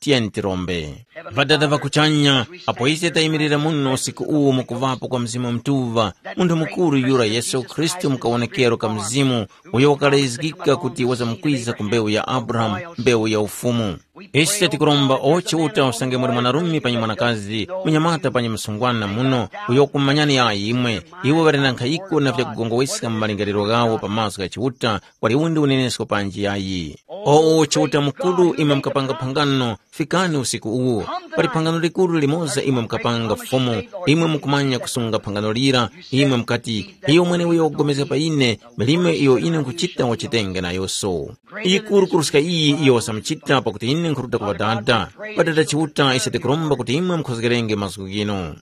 tieni tirombe. Vadada vakuchanya apo ise tayimirira muno usiku uwu mukuvapo kwa mzimu mtuva munthu mukuru yura Yesu Kristu mukawonekero ka mzimu uyo wakalezgika kuti wazamukwiza ku mbewu ya Abraham, mbewu ya ufumu. Ise tikuromba oche uta usange muri mwanarumi panyi mwanakazi munyamata panyi msungwana muno uyo kumanyani ya imwe iwo varena nkhaiko na vya kugongowesika mmalingaliro gawo pamaso ka chiuta kwali undi unenesko panji yayi. O chiuta mukulu imwe mkapanga pangano fikani usiku uwu pali pangano likulu limoza imwe mkapanga fumu imwe mkumanya kusunga pangano lira imwe mkati iyo mwene uyo ogomeza pa ine milime iyo ine nkuchita wachitenge na yoso ikuru kurusika iyi iyo samchita pa kuti ine nkuruta kwa dada padada chiuta isete kuromba kuti imwe mkhozekerenge masuku gino.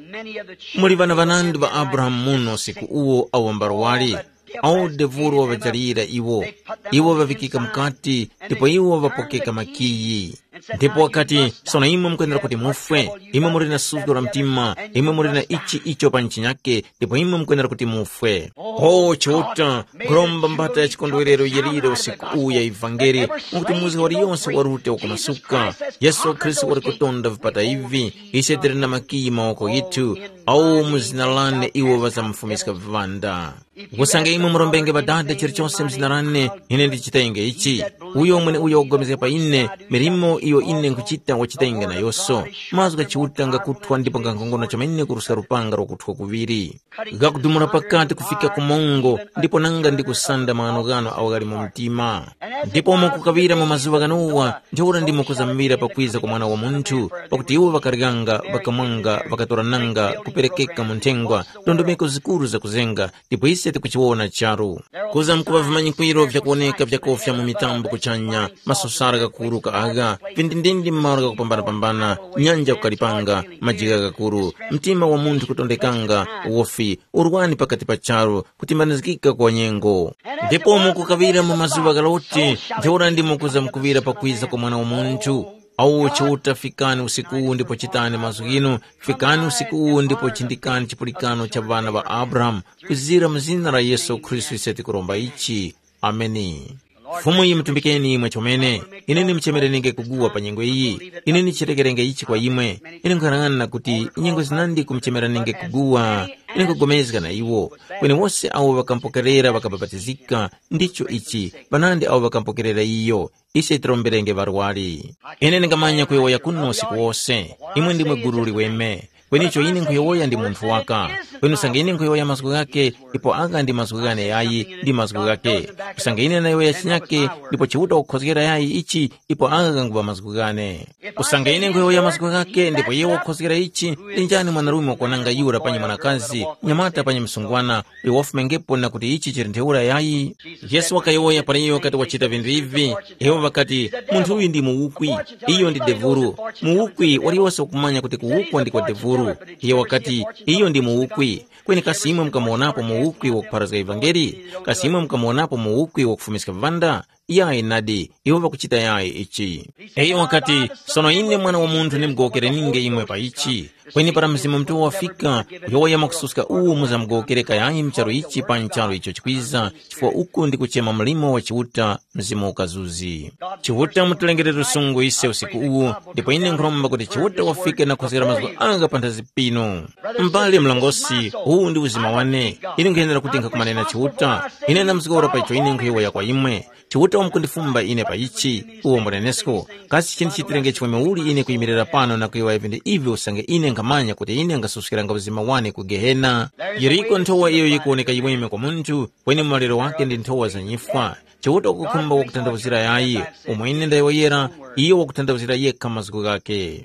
Muli vana vanandi va Abraham muno siku uwo awambaro wali au devuru wavajalira iwo iwo vavikika mkati ndipo iwo vapokeka makiyi ndipo wakati sona imwe mkwendera kuti mufwe imwe muri na suzo la mtima imwe muri na ichi icho pa nchi yake ndipo imwe mkwendera kuti mufwe. O chota kuromba mbata ya chikondwerero yelire usiku uwu ya ivangeri mukuti muzi wali yonse warute wakumasuka Yesu Kristu wali kutonda vipata hivi isetere na makiyi maoko yitu au muzinalane iwo vazamfumisika vivanda kusange imwe murombenge badade chiri chonse mzinarane ine ndichitenge ichi uyo mwene uyo ogomeze pa ine mirimo iyo ine nkuchita wachitenge na yoso mazu kachiuta ngakutwa ndipo ngangongona chamene kurusika rupanga rokutwa kuviri gakudumura pakati kufika kumongo ndipo nanga ndikusanda maganogano awagali mu mtima ndipo mukukavira mu mazuva ganuwa ndiura ndimo kuzambira pakwiza kwa mwana wa munthu pakuti iwo vakariganga vakamwanga vakatorananga kuperekeka muntengwa ndondomeko zikuru za kuzenga ndipo ise tikuchiwona charu kuza mkuva vimanyikwiro vyakuoneka vyakofya mu mitambo kuchanya masosara gakuru ka aga vindindindi mmawara gakupambana-pambana nyanja kukalipanga majiga gakuru mtima wa munthu kutondekanga uofi urwani pakati pa charu kutimbanizikika kwa nyengo ndipo mukukavira mu mazuva galoti ndiura ndimo kuza mkuvira pakwiza kwa mwana wa munthu au chiuta fikani usiku uwu ndipo chitani mazugino fikani usiku uwu ndipo chindikani chipulikano cha vana va Abraham kuzira mzina la Yesu Kristu iseti kuromba ichi. Ameni. Fumu iyi mtumbikeni imwe chomene ine ni mchemere ninge kuguwa pa nyengo iyi ine ni chirekerenge ichi kwa imwe ine nkuharangana kuti nyengo zinandi kumchemera ninge kuguwa ine kugomezga na iwo kwene wose awo wakampokerera wakababatizika ndicho ichi banandi awo wakampokerera iyo ise itiromberenge varwali ine ningamanya kuyowoya kuno siku wose imwe ndimwe guruli weme kwenicho ine nkuyowoya ndi munthu waka kwenu sange ine nkuyowoya masuku gake ipo aga ndi masuku gane yayi ndi masuku gake kusange ine nayowoya chinyake ndipo chiuta kukhozekera yayi ichi ipo aga ganguba masuku gane kusange ine nkuyowoya masuku gake ndipo yewo kukhozekera ichi linjani mwanarume wakuonanga yura panyi mwanakazi nyamata panyi msungwana iwofumengepo na kuti ichi chiri ntheura yayi Yesu wakayowoya pala iyo wakati wachita vindu ivi ewo wakati munthu uyu ndi muukwi iyo ndi devuru muukwi waliwose wakumanya kuti kuukwa ndi kwa devuru iyo wakati iyo ndi muukwi kweni kasimwe mkamuonapo muukwi wakupharazga ivangeli kasimwe mkamuonapo muukwi wakufumisika vanda yayi nadi iwo vakuchita yayi ichi iyo wakati sono ine mwana wa munthu nimgokere ninge imwe pa ichi kweni para mzimu mtuwa wafika yowoya makususka uwu muzamgokereka yayi mcharo ichi pa ncharo icho chikwiza chifua uku ndi kuchema mlimo wa chiuta mzimu ukazuzi chiuta mutulengerero sungu ise usiku uwu ndipo ine nkuromba kuti chiuta wafike na kukhozekera mazuku anga pantazi pino mbali mlangosi uwu ndi uzima wane ine nkuyenera kuti nkakumanena chiuta ine namzikora pa icho ine nkuyowoya kwa imwe chiuta wamukundifumba ine pa ichi uwo mbonenesko kasi chini chitirenge chimwe uli ine kuyimirira pano na kuyowoya vinde ivi usange ine nkamanya kuti ine ngasusikiranga uzima wane ku Gehena yiriko nthowa iyo yikuoneka imweme kwa munthu kweni malero wake ndi nthowa za nyifwa chiuta kukhumba wakutandauzira yayi umwe ine ndayoyera iyo wakutandauzira yekha masiku gake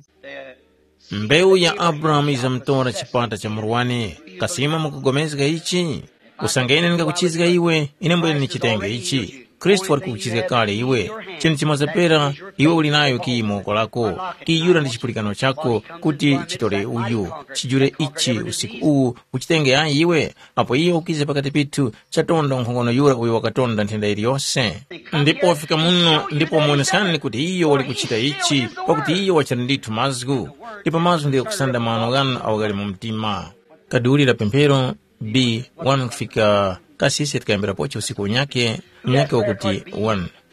mbewu ya Abraham izamtora chipata cha murwane kasima mukugomezga ichi usange ine ngakuchizga iwe ine mbwene nichitenge ichi Kristu wali kukuchizga kale iwe chini chimazapera iwe uli nayo kii moko lako kiyura ndi chipulikano chako kuti chitole uyu chijure ichi usiku uwu uchitenge yayi iwe apo iyo ukize pakati pitu chatonda nkhongono yura uyu wakatonda nthenda iliyonse ndipo wafika muno ndipo muonesani kuti iyo wali kuchita ichi pakuti iyo wachari ndithu mazgu ndipo mazgu ndiye kusanda maanogano awagali mu mtima kaduli la pempero B one kufika kasisi tukayambira poche usiku unyake unyake wakuti one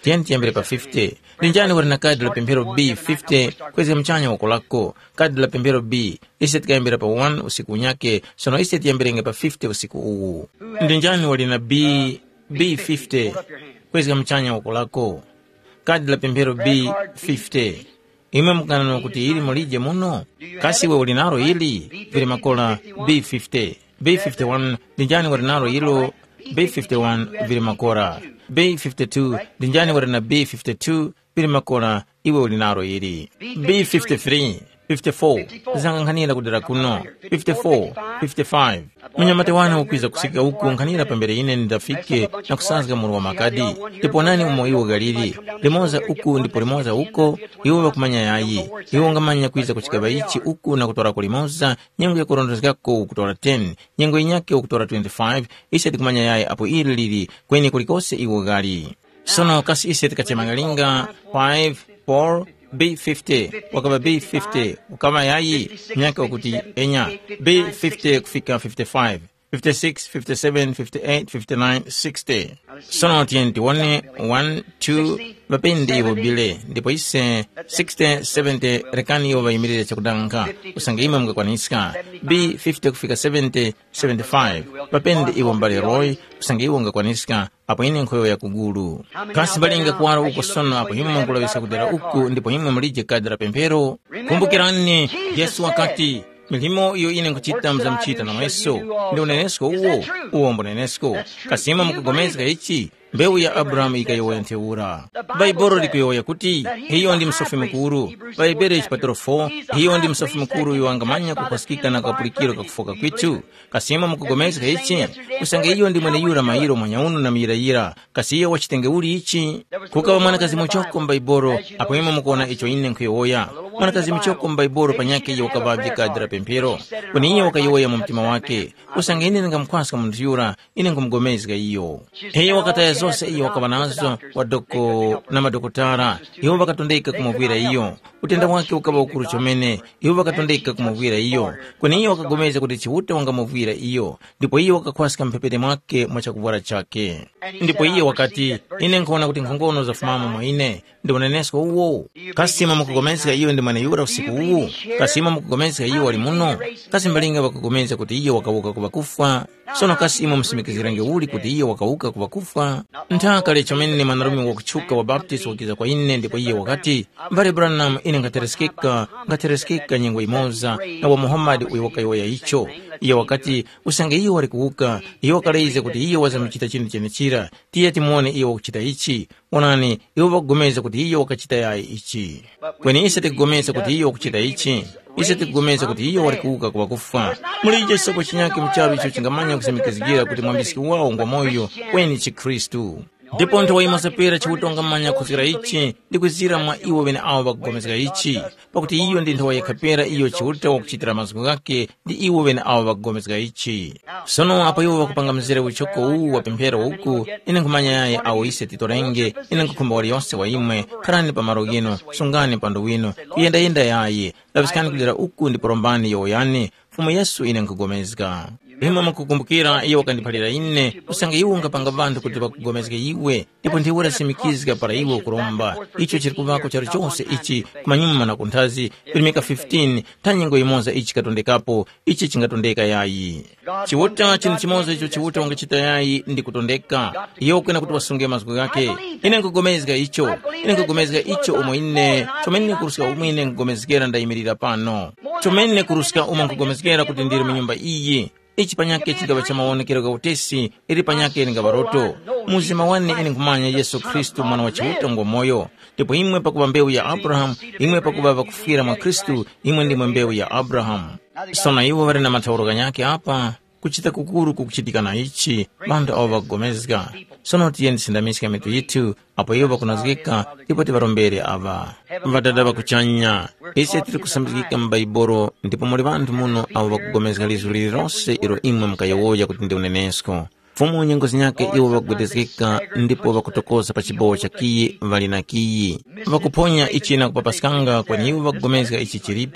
tiyeni tiyambire pa fifty. Linjani wali na kadi la pemphero B fifty kwezi mchanya wako lako. Kadi la pemphero B ise tikayambira pa one usiku unyake, sono ise tiyambirenge pa fifty usiku uwu. Linjani wali na B B fifty kwezi mchanya wako lako. Kadi la pemphero B fifty. Ime mkana kuti ili molije muno. Kasi we ulinaro ili vile makola B fifty. B fifty-one linjani wali naro ilo B fifty-one vile makora. B fifty-two linjani wali na B fifty-two vile makora iwe ulinaro ili. B fifty-three fifty-four zanga nkanira kudera kuno. fifty-four fifty-five mnyamate wana ukwiza kusika uku nkanira pambere ine ndafike na kusanzga muru wa makadi. Ndipo nani umo iwo galili limoza uku ndipo limoza uko iwo wakumanya yayi iwo ngamanya kwiza kuchikaba ichi uku na kutora kulimoza nyengo ya kurondozgako kutora ten nyengo inyake ukutora twenty-five ise tikumanya yayi apo ili lili kwenye kulikose iwo gali. Sono kasi ise tikachemagalinga five four B fifty wakaba B fifty wakama yayi nyaka ukuti enya B fifty kufika fifty-five fifty-six fifty-seven fifty-eight fifty-nine sixty. Sono tienti one one two bapende iwo bile ndipo ise sixty seventy rekani iwo bayimirire chakudanka usange ima mga kwaniska. B fifty kufika seventy seventy-five bapende iwo mbali roy usange iwo nga kwaniska apo ine nkhoyo ya kugulu. Kasi balinga kuwara uko sono apo himo nkulawisa kudera uku ndipo himo mlije kadra pempero. Kumbukirani Yesu wakati milimo iyo ine nkuchita mza mchita na mweso ndi unenesko uwo uwo mbunenesko kasima mkugomezga ichi mbewu ya Abraham ikayowa nteura. Baiboro likuyowa kuti hiyo ndi msofi mkuru. Baibere ichipatero four hiyo ndi msofi mkuru yuangamanya kupasikika na kapulikiro kakufoka kwitu. Kasima mkugomezga ichi usange hiyo ndi mwene yura mairo mwanyaunu na mirayira kasiya wachitenge uli ichi kukawa mwanakazi mchoko mbaiboro apo ima mkona icho ine nkuyoya mwanakazi mchoko mbaiboro panyake iyo wakababye kadra pempero kuni iyo wakayoya mumtima wake usange ine nga mkwasika mndiyura ine ngumgomezga iyo hiyo wakataya zose iyo wakabanazo wadoko na madokotara iyo wakatondeka kumuvira iyo utenda wake ukaba ukuru chomene iyo wakatondeka kumuvira iyo kuni iyo wakagomeza kuti chiwute wanga muvira iyo ndipo iyo wakakwasika mpepete mwake mwachakuvara chake. Ndipo iyo wakati ine nkona kuti nkongono za fumama mwa ine ndi unenesko uwo. Kasima mkugomeza iyo ndi mwane yura usiku uwo. Kasima mkugomeza iyo wali muno. Kasi mbalinga wakugomeza kuti iyo wakawuka kubakufa. Sono kasima msimikizirange uli kuti iyo wakawuka kubakufa. Ntaka le chomene ni manarumi wakuchuka wa baptist wakiza kwa ine ndipo iyo wakati mbari Branham ine ngatereskika ngatereskika nyengwa imoza na wa Muhammad uiwaka iwa ya icho. Iyo wakati usange iyo wali kuuka iyo wakaleize kuti iyo waza mchita chini chene chira tiya timuone iyo wakuchita ichi wanani iyo wakugomeza kuti iyo wakachita ya ichi kweni isa tikugomeza kuti iyo wakuchita ichi isa tikugomeza kuti iyo wali kuuka kwa kufa mulije soko chinyake mchabi icho chingamanya kusemikizigira kuti mwambisiki wao ngwa moyo kweni chi Kristu. Ndipo nto waimosapera chiutonga manya kuzira ichi ndikuzira mwa iwo bene awo bakugomezga ichi pakuti iyo ndi nthawi yakapera iyo chiuta wakuchitira maziko gake ndi iwo bene awo bakugomezga ichi. Sono apo iwo bakupanga mzere uchoko uwu wapemphera uku ine nkumanya yaye awo ise titorenge ine nkukumba wali yonse wa imwe kharani pa marogino sungani pando wino kuyenda yenda yaye labisikani kulira uku ndi porombani yo yani fumu Yesu ine nkugomezga. Hima mkukumbukira iyo wakandipalira ine usanga iwo ngapanga bantu kuti bakugomezga iwe ndipo ndiwura simikizga para iwo kuromba icho chirikuvako chari chonse ichi kumanyuma na kuntazi pilimika fifteen tanyengo imoza ichi katondekapo ichi chingatondeka yayi chiwuta chini chimoza icho chiwuta wangachita yayi ndi kutondeka iyo kwena kuti wasunge maziko yake ine nkugomezga icho ine nkugomezga icho umo ine chomene kuruska umo ine nkugomezgera ndaimirira pano chomene kuruska umo nkugomezgera kuti ndiri mnyumba iyi ichi panyake chingaba cha maonekero ga utesi ili panyake ni gabaroto muzima wane ini nkumanya Yesu Kristu mwana wa chiwuta ngwa moyo ndipo imwe pakuba mbewu ya Abraham imwe pakuba bakufira mwa Kristu imwe ndimwe mbewu ya Abraham. Sona iwo wari na matauro ganyake hapa kuchita kukuru kukuchitika na ichi bandu awa bakugomezga sono tiye ndisindamisika mitu yitu apo iyo bakunazgika tipo tibarombere ava vadada bakuchanya isi tiri kusambikika mbaiboro ndipo muli bandu muno awa bakugomezga lizuli rose iro imwe mkayawoya kuti ndi unenesko fumu nyengozi nyake iwo bakugwedezgika ndipo bakutokoza pa chibowo cha kiyi vali na kiyi bakuponya ichi na kupapasikanga kwenye iwo bakugomezga ichi chiripo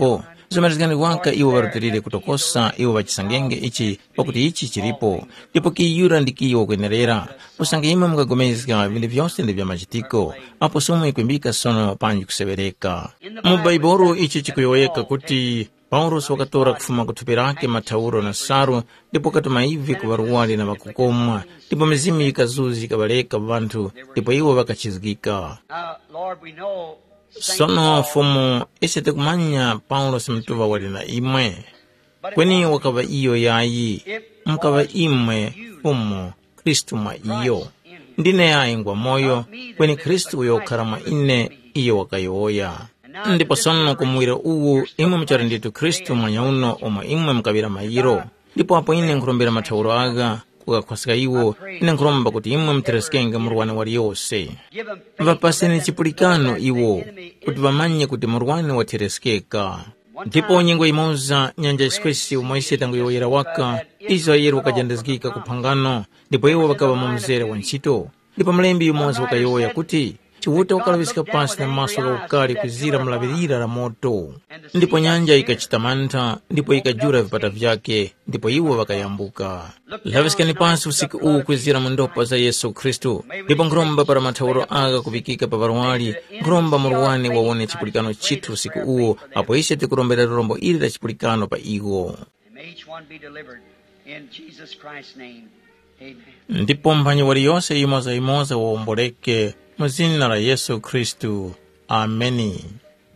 zomarizikani waka iwo varutirire kutokosa iwo vacisangenge ichi pakuti ichi chilipo ndipo kiyura ndikiwo kwenerera posanga imwe mukagomezeka vindu vyonse ndi vya machitiko apo somwe ikwimbika sono panji kusevereka. Mu Baibulu ichi chikuyoyeka kuti Paulo wakatora kufuma kuthupi lake mathauro na saru ndipo katuma ivi kuvaruwali na vakukomwa ndipo mizimu ikazuzi ikabaleka vanthu ndipo iwo vakachizikika. Sono fumu isete kumanya Paulo simtuva wali na imwe kweni wakava iyo yayi mkava imwe fumu Kristu mwa iyo ndine yayi ngwa moyo kweni Kristu yokhala mwa ine iyo wakayoya. Ndipo sono kumwira uwu imwe mchari nditu Kristu mwanya uno omwe imwe mkavira mayiro ndipo apo ine nkulombera mathauro aga kukakhwasika iwo ine nkulomba kuti imwe mteresikenge murwane wali yose vapaseni chipulikano iwo kuti vamanye kuti murwane wateresikeka. Ndipo nyengo imoza nyanja isikwesi umoise tangu yoyera waka Israeli wakajandazikika kuphangano ndipo iwo wakava mumzere wa ntchito ndipo mlembi umoza wakayoya kuti chiwuta wakalavisika pasi na maso kaukali kuzira mlavirira la moto ndipo nyanja ikachita mantha ndipo ikajura vipata vyake ndipo iwo wakayambuka. Lavisikani pasi usiku uwu kuzira mundopa za Yesu Kristu ndipo nkuromba para mathauro aga kupikika pa varuwali nkuromba muruwane wawone chipulikano chithu usiku uwu apo ise tikurombera lombo ili la chipulikano pa iwo. Ndipo mphanyi wali yonse imoza imoza waomboleke muzina la Yesu Kristu. Ameni.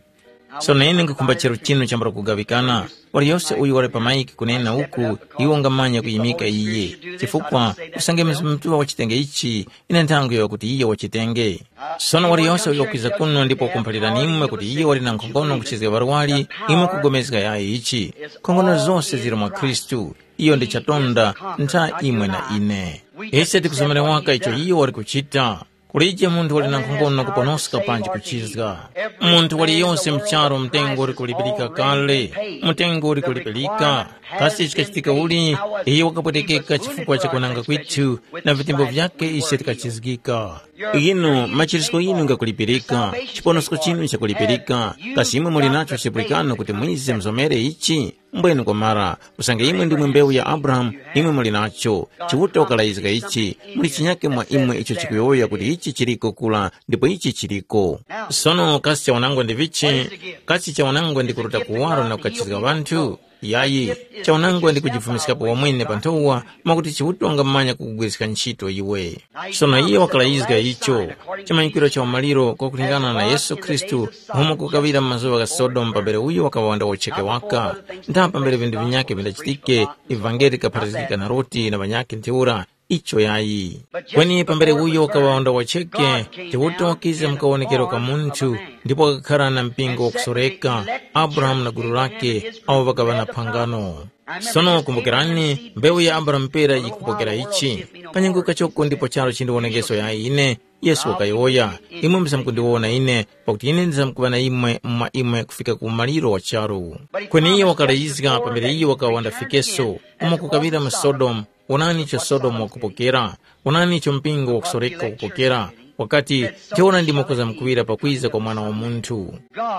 So na ine nkukumba chero chino chambara kugavikana wali yose uyu wale pamaiki kunena uku iwo ngamanya kuyimika iye chifukwa usange mtuwa wachitenge ichi ina ntangu ya kuti iye wachitenge. Sono wali yose uyu wakiza kuno ndipo kumpalira nimwe kuti iye wali na nkongono kuchizika waruwali imwe kugomezika yae ichi kongono zonse zira mwa Kristu iyo ndi chatonda nta imwe na ine. Ese tikusomere waka icho iyo wali kuchita kulije muntu wali na nkongono kuponosika panji kuchizga. Muntu wali yonse mcharo mtengo uri kulipilika kale mtengo uri kulipilika kasi chikachitika uli iyo wakapotekeka chifukwa chakunanga kwitu na vitimbo vyake ise tikachizgika. Ino machirisiko inu nga kulipilika chiponosiko chinu cha kulipilika kasi imwe muli nacho chipulikano kuti mwize mzomere ichi mbwenu kwa mara usange imwe ndi mbewu ya Abraham imwe muli nacho chiwuta wakalaizika ichi muli chinyake mwa imwe icho chikuyoya kuti ichi chiriko kula ndipo ichi chiriko. Sono kasi cha wanangwa ndi vichi kasi cha wanangwa ndi kuruta kuwaro na kukachizika vanthu yayi cha wanangwa ndi kujifumisika pa wamwene pantowa makuti chiwuta wangamanya kukugwirisika ntchito iwe. Sono iye wakalaizika icho chamanyikiro cha umaliro kwa kulingana na Yesu Kristu humo kukavira mazuwa ka Sodom pambere uyo wakawanda wocheke waka nta pambere vindu vinyake vindachitike evangeli kaparizika na roti na vanyake ntiura icho yayi kweni pambere uyo wakawanda wocheke chiwuta wakiza mkaonekero ka muntu ndipo wakakhala na mpingo wakusoreka Abraham na guru lake awo wakava na phangano. Sono kumbukirani mbewu ya Abraham pera ikupokera ichi kanyengo kachoko ndipo chalo chindiwonekeso ya ine Yesu wakayoya imwe msamkundiwona ine pakuti ine ndizamkuvana imwe mma imwe kufika kumaliro wa charo kweni iyo wakalaizika pambere iyo wakawanda fikeso umo kukavira mu Sodom onani cho Sodom wakupokera onani cho mpingo wakusoreka wakupokera wakati tiona ndimo kuza mkuwira pakwiza kwa mwana wa muntu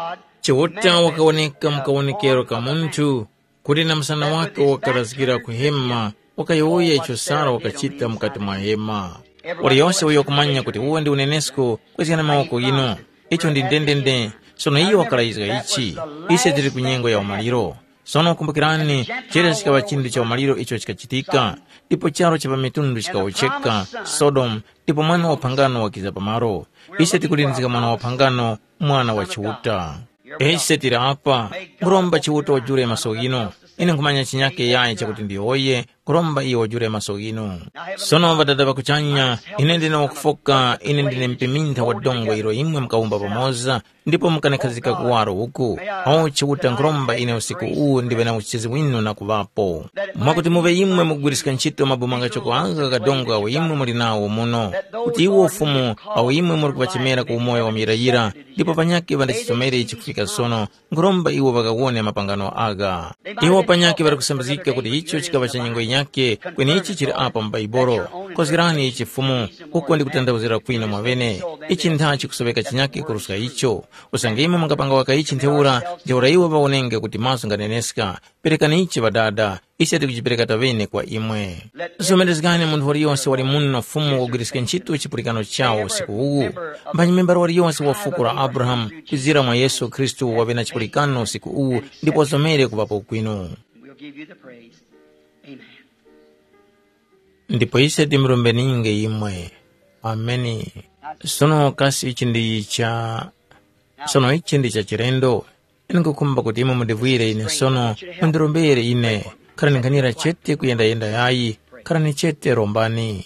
chiwuta wakaoneka mkaonekero ka muntu kuti na msana wake wakalazikira kuhema wakayoya icho Sara wakachita mkati mwa hema. Wali yonse uyo kumanya kuti uwe ndi unenesko kwezikana mawoko ino icho ndi ndendende. Sono iyo wakalaizika ichi ise tiri kunyengo ya umaliro. Sono kumbukirani chera chikawa chindu cha umaliro icho chikachitika ndipo charo cha pamitundu chikawocheka Sodom ndipo mwana wa pangano wakiza pamaro ise tikulinzika mwana wa pangano mwana wa chiwuta. Ese tira apa nguromba chiwuta wajure masogino ine nkumanya chinyake yaye chakuti ndiyoye nguromba iyo wajure masogino. Sono vadada vakuchanya ine ndine wakufoka ine ndine mpiminta wa dongo iro imwe mkaumba pamoza ndipo mkanekazika kuwaro uku awo chiwuta nguromba ine usiku uu ndive na uchizi winu na kuvapo mwakuti muve imwe mugwirisika ntchito mabumanga choko anga kadongo awo imwe muli nawo muno kuti iwo ufumu awo imwe muri kuvachimera ku umoyo wa mirayira ndipo panyake vandachisomere ichi kufika sono nguromba iwo vakawone mapangano aga iwo panyake vari kusambazika kuti icho chikava cha nyengo nyake kweni ichi chiri apa m'baibolo kozirani ichi fumu uko ndi kutandauzira kwina mwavene ichi nthachi kusoveka chinyake kuruska icho usange imwe mungapanga waka ichi ntheura ntheura iwe vaonenge kuti maso nganeneska perekani ichi vadada isi ati kuchipereka tavene kwa imwe somerezekani munthu waliyonse wali muno fumu wogwirisika ntchito chipulikano chawo usiku uwu mbanyimembera waliyonse wa fuko la Abrahamu kuzira mwa Yesu Khristu wapena chipulikano usiku uwu ndipo somere kupapo kwinu ndipo ise timrombeninge imwe ameni. Sono kasi ichi ndi cha sono ichi ndi cha chirendo inikukumba kuti imwe mudivwire ine sono mundirombere ine khala ninganira chete kuyendayenda yayi khala ni chete rombani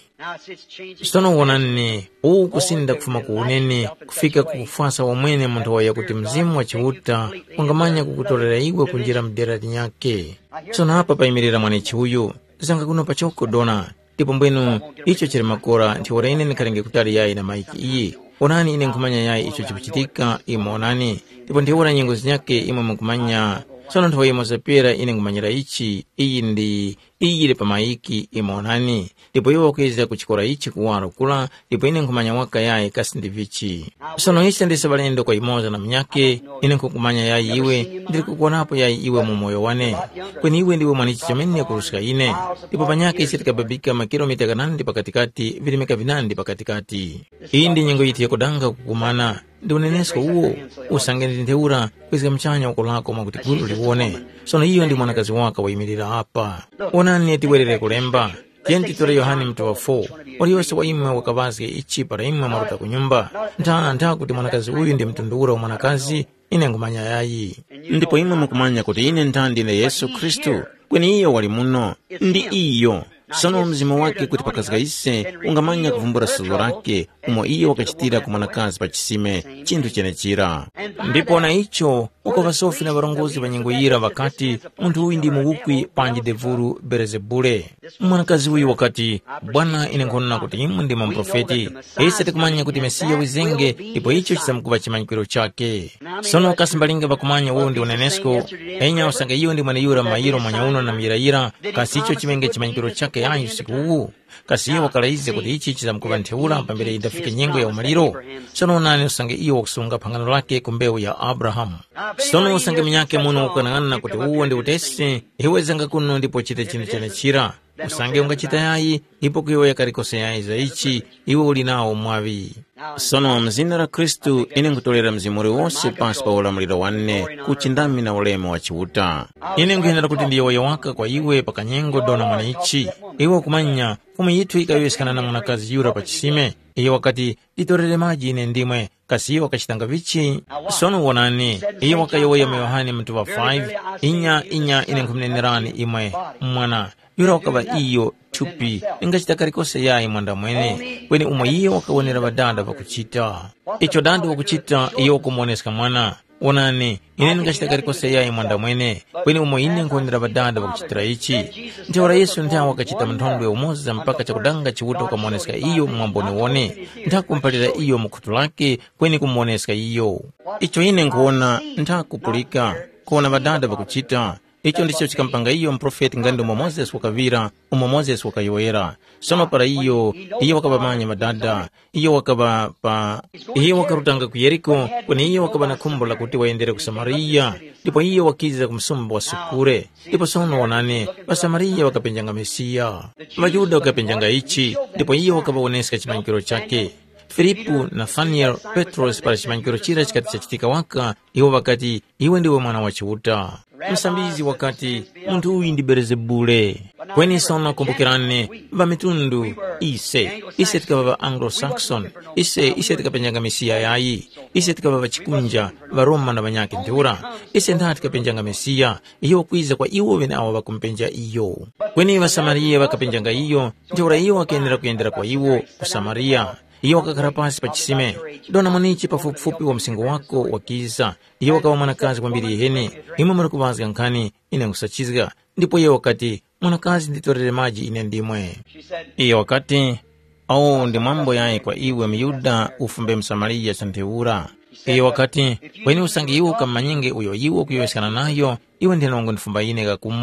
sono wonani uwu kusinda kufuma kuunene kufika kukufasa wamwene munthu waya kuti mzimu wachiuta wangamanya kukutolera iwe kunjira mdera tinyake sono hapa paimirira mwanichi uyu zanga kuno pachoko dona ndipo mbwenu icho chiri makora ntiwora ine nikhalenge kutali yayi na maiki iyi onani ine nkumanya yayi icho chipuchitika imwe onani ndipo ndiwora nyengo zinyake imwe mukumanya sono nthawi imwe zapera ine nkumanyira ichi iyi ndi iyile pa maiki imwe onani ndipo iwo wakweza kuchikora ichi kuwaro kula ndipo ine nkumanya waka yayi kasi ndi vichi sono isi ndisa balendo kwa imoza na mnyake ine nkukumanya yayi iwe ndiri kukuonapo yayi iwe mumoyo wane kweni iwe ndiwe mwanichi chomene kurusika ine ndipo panyake isi tikababika makilomita kanandi pakatikati vilimeka vinandi pakatikati iyi ndi nyengo iti yakudanga kukumana ndi unenesko uwo usange ndi ntheura kwezika mchanya ukolako mwakuti gulu liwone sono iyo ndi mwanakazi waka waimirira apa onani etiwerere kulemba tiyenti tore Yohani mtu wa four waliyose wa imwe wakavazike ichi para imwe maruta kunyumba ntana nta kuti mwanakazi uyu ndi mtundura wa mwanakazi ine ngumanya yayi ndipo imwe mukumanya kuti ine ntandi ne Yesu Khristu kweni iyo wali muno ndi iyo sono mzimu wake kuti pakazika ise ungamanya kuvumbura sulu lake umo iyo wakachitira kumwanakazi pachisime chinthu chenechira ndipo na icho ukova sofi na varongozi vanyengoyira vakati munthu uyu ndi muwukwi panji devuru Belezebule mwanakazi uyu wakati bwana ine nkhonena kuti imwe ndi mamprofeti ise tikumanya kuti Mesiya wizenge ndipo icho chisamkuva chimanyikiro chake sono kasimbalinga vakumanya uwu ndi unenesko enya usanga iyo ndi mwana yura mayiro mwanya uno na miyirayira kasi icho chimenge chimanyikiro chake yayi usiku uwu kasi iyo wakalaize kuti ichi chisamkuva ntheula pambere idafike nyengo ya umaliro sono nani usange iyo wakusunga phangano lake kumbewu ya Abrahamu sono usange minyake muno ukanang'ana kuti uwo ndi utesi iwe zanga kuno ndipo chite chinthu chenechira usange ungachita yayi ipo kuiwe yakarikose yayi za ichi iwe uli nawo mwavi sono mzina la Khristu ine nkutolera mzimu uli wonse pansi pa ulamuliro wanne kuchindami na ulemu wachiuta ine nkuyenera kuti ndiye waya waka kwa iwe pakanyengo dona mwana ichi iwe kumanya kumwe yithu ikayoyesekana na mwanakazi yura pachisime iyo wakati litorere maji ine ndimwe kasi iyo wakachitanga vichi sono wonani iyo wakayoweya mu Yohani mtu wa five inya inya ine nkumnenerani imwe mwana yura wakava iyo chupi ingachita karikose yayi mwanda mwene kweni umwe iyo wakawonera vadanda vakuchita icho danda wakuchita iyo wakumuoneska mwana onani ine ngachita karikose yayi mwanda mwene kweni umwe ine nkuonera vadanda vakuchitira ichi ntheura Yesu nthawi wakachita mnthondo ya umoza mpaka chakudanga chiwuta ukamuoneska iyo mwambone wone nthakumpalira iyo mukhutu lake kweni kumuoneska iyo icho ine nkuona nthakupulika kuona vadanda vakuchita icho ndicho chikampanga iyo mprofeti ngandi umwe Moses wakavira umwe Moses wakayoera sono para iyo iyo wakavamanya madada iyo wakava pa iyo wakarutanga ku Yeriko kweni iyo wakava na khumbo la kuti waendere ku Samariya ndipo iyo wakiza kumsumba wa Sukure ndipo sono wanane wa Samariya wakapenjanga Mesiya Vayuda wakapenjanga ichi ndipo iyo wakavaoneska chimanyikiro chake Filipu, Nathaniel, Petros para chimanyikiro chira chikati chachitika waka iwo wakati iwe ndiwe mwana wa chiuta msambizi wakati munthu uyu ndi Belezebule kweni sono kumbukirane vamitundu ise ise tikava va Anglo-Saxon ise ise tikapenjanga Mesiya yayi ise tikava vachikunja varoma na vanyake ntheura ise ntha tikapenjanga Mesiya iyo kwiza kwa iwo vene awa vakumpenja iyo kweni vasamariya vakapenjanga iyo ntheura iyo wakayenera kuyendera kwa iwo ku Samariya iyo wakakhala pasi pachisime dona mwanichi pafupifupi wa msingo wako wakiza iyo wakawa mwanakazi kwambiri yehene imwe mwana kuvazika nkhani ine nkusachizika ndipo iyo wakati mwanakazi nditorere maji ine ndimwe iyo wakati au ndi mwambo yayi kwa iwe Myuda ufumbe Msamariya chantheura iyo wakati kweni usange iwo kamanyenge uyo iwo kuyowesekana nayo iwe ndinongo ndifumba ine kakumwa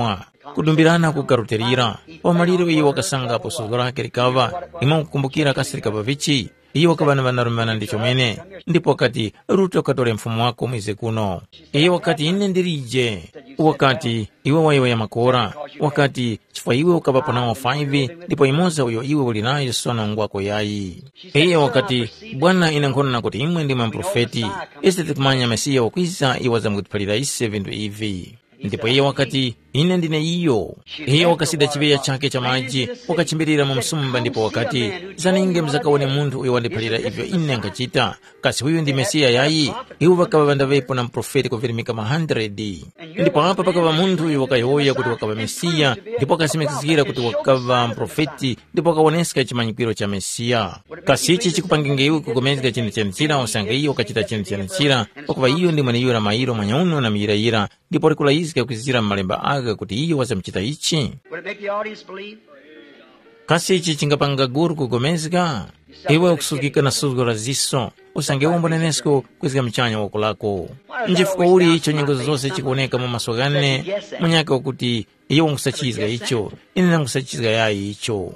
kudumbirana kukaruterira pamaliro iyo wakasangapo suzo lake likava imwe kukumbukira kasi likava vichi iyo wakavana vanarumbana ndicho mene ndipo wakati Ruto ukatole mfumu wako mwize kuno iyo wakati ine ndirije wakati iwe waiwa ya makora wakati chifwa iwe ukavapo nawo five ndipo imoza uyo iwe ulinayo sona ngwako yayi iyo wakati Bwana inankona kuti imwe ndima mprofeti isi tikumanya Mesiya wakwiza iwaza mkutipalira ise vindu ivi ndipo iyo wakati ine ndine iyo iyo wakasida chiveya chake cha maji wakachimbirira mu msumba ndipo wakati zaninge mzakaone muntu uyo wandipalira ivyo ine nkachita kasi huyu ndi Mesiya yayi iwo wakava vandavepo na mprofeti kuvirimika ma hundred ndipo hapa pakava muntu uyo wakayoya kuti wakava Mesiya ndipo akasimikizikira kuti wakava mprofeti ndipo wakaoneska chimanyikwiro cha Mesiya kasi ichi chikupangenge iwe kukomezeka chini chanchira osanga iyo wakachita chini chanchira wakuva iyo ndi mwene iyo na mairo mwanyauno na miyirayira ndipo rikulaiska kuzira malemba aga kuti iyo wazamchita ichi kasi ichi chingapanga guru kugomezga iwe ukusukika na suzo la ziso usange umbo nenesko kwezika mchanya wakulako njifuka uli icho nyingo zose chikuoneka mu maswagane munyaka wakuti iyo ngusachizga icho ine nangusachizga yayi icho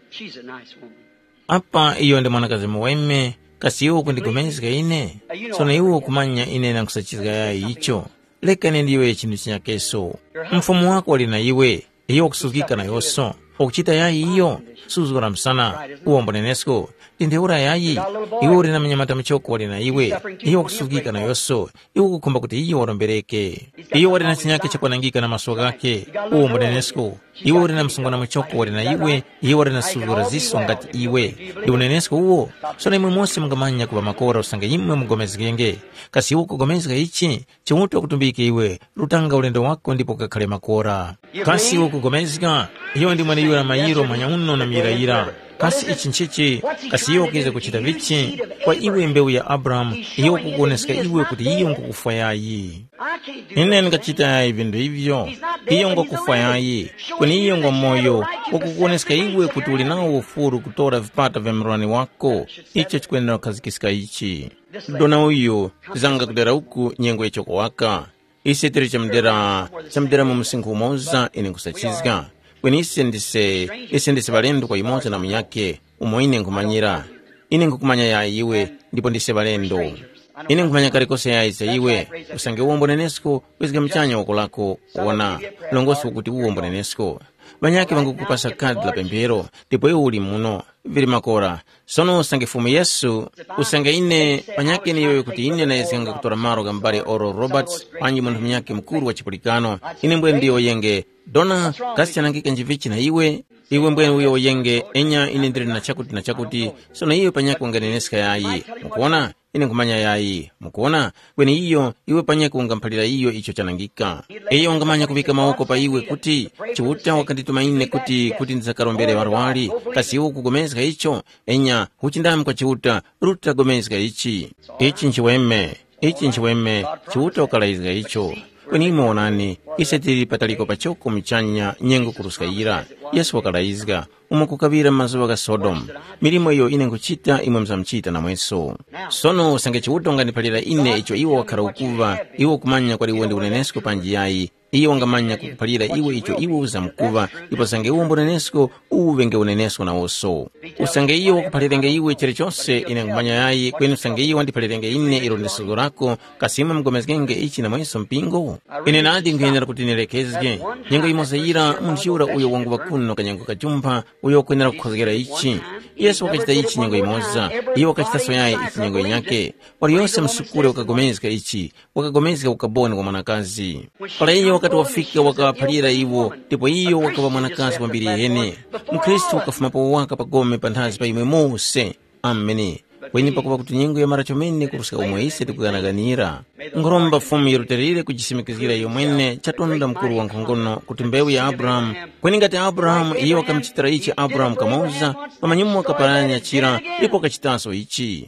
apa iyo ndi mwanakazi muweme kasi iwo kundigomezga ine sona iwo kumanya ine nangusachizga yayi icho lekane ndiwe chindu chinyakeso mfumu wako wali na iwe iyo kusukika na yoso okuchita yayi iyo suzura msana uombo nenesko tindeura yayi iwe uri na mnyamata mchoko wali na iwe iyo kusukika na yoso iwe kukumba kuti iyo warombereke iyo wali na chinyake cha kwanangika na maswagake uombo nenesko iwe uri na msungwana mchoko wali na iwe iyo wali na suzura ziso ngati iwe iwe nenesko uo sona imwe mosi mngamanya kuba makora usange imwe mgomezgenge kasi iwe kugomezga ichi chimuto kutumbike iwe lutanga ulendo wako ndipo kakale makora kasi iwe kugomezga iyo ndi mwana iwe na mayiro mwanyauno na mirayira kasi ichi nchichi kasi iyo kize kuchita vichi kwa iwe mbeu ya Abraham iyo kukuoneska iwe kuti iyo ngukufa yayi ine nikachita yayi vindu hivyo iyo ngukufa yayi kuni iyo ngo moyo wakukuoneska iwe kuti uli nao ufuru kutora vipata vya mrani wako icho chikwenda kazikisika ichi dona uyu zanga kudera uku nyengo icho kwaka isi tiri chamdera chamdera mumusingu umoza ine kusachizga kweni isi ndise isi ndise valendo kwa imoza na mnyake umo ine nkumanyira ine nkukumanya ya iwe ndipo ndise valendo ine nkumanya karikose ya isa iwe usange uombo nenesko kwezika mchanya wakulako wana longosi ukuti uombo nenesko vanyake vangu kupasa kadi la pembero ndipo iwe uli muno vili makora sono usange fumu Yesu usange ine vanyake ni iwe kuti ine na yezanga kutora maro gambari Oral Roberts wanyi munu mnyake mkuru wa chipulikano ine mbwe ndiyo yenge dona kasi chanangika njivichi na iwe iwe mbwe uyo yenge enya ine ndiri na chakuti na chakuti sono iwe panyake wanganeneska yayi mkuona ine nkumanya yayi mkuona kweni iyo iwe panyake ungampalira iyo icho chanangika iyo ungamanya kubika maoko pa iwe kuti chiuta wakandituma ine kuti kuti ndizakarombere warwali kasi iwe kugomezga icho enya huchindamu kwa chiuta ruta gomezga ichi ichi nchiweme ichi nchiweme chiuta wakalaizga icho kweni ime onani ise tiri pataliko pachoko mchanya nyengo kuruskaira Yesu wakalaizga umo kukavira mazuwa ga Sodom milimo iyo ine nkuchita imwe mzamchita na mweso sono usange chiuta unganipalira ine icho iwo wakara ukuva iwo kumanya kwa liwe ndi unenesko panji yayi iyo wangamanya kukupalira iwe icho iwe uzamkuva ipo sange uombo nenesko uvenge unenesko na oso usange iyo wakupalirenge iwe chere chose ine ngumanya yayi kweni usange iyo wandipalirenge ine ilo nesuzo lako kasima mgomezgenge ichi na mweso mpingo ine nadi nkuyenera kuti nilekezge nyengo imozayira munchiura uyo wangu wakuno kanyengo kajumpa uyo kuyenera kukhozgera ichi Yesu wakachita ichi nyengo imoza iyo wakachita soyayi ichi nyengo inyake wali yose msukure wakagomezga ichi wakagomezga ukaboni kwa mwanakazi pala iyo wakati wafika wakapalira iwo ndipo iyo wakava mwanakazi kwa mbiri yene mkristu wakafumapo waka pagome panthazi pa imwe mose amene kweni pakuva kuti nyengo ya mara chomene kurusika umwe ise tikuganaganira ngoromba fumu yeruterire kujisimikizira iyo mwene chatonda mkuru wa nkhongono kuti mbewu ya Abrahamu kweni ngati Abrahamu iyo wakamchitira ichi Abrahamu kamauza pamanyumu wakaparanya chira ndipo kachitaso ichi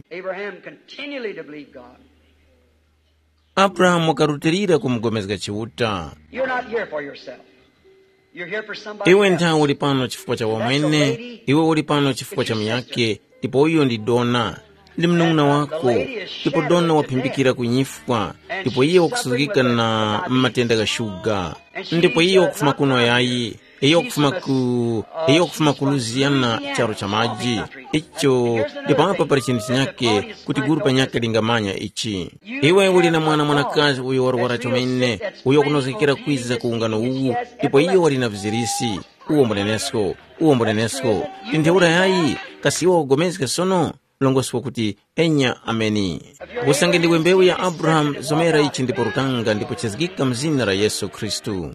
Abrahamu wakarutirira kumugomezga chiuta iwe nthawi uli pano chifukwa cha wamwene iwe uli pano chifukwa cha miyake ndipo iyo ndi dona ndi mnung'una wako, ndipo dona wapimbikira kunyifwa, ndipo iye wakusuzikika na matenda ga shuga, ndipo iye wakufuma kuno yayi, iyo kufuma ku iyo kufuma ku Louisiana charo cha maji icho ndipo apa pali chinthu nyake kuti guru panyake lingamanya ichi. Iwe uli na mwana mwanakazi uyo warwara chomene uyo kunozekera kwiza kuungano uwu, ndipo iyo wali na vizirisi uwo mbonenesko uwo mbonenesko tintheura yayi kasiwa ugomezeke sono longosi kuti enya ameni. Usange ndiwe mbewu ya Abraham zomera ichi ndipo rutanga ndipo chazikika mzina la Yesu Kristu.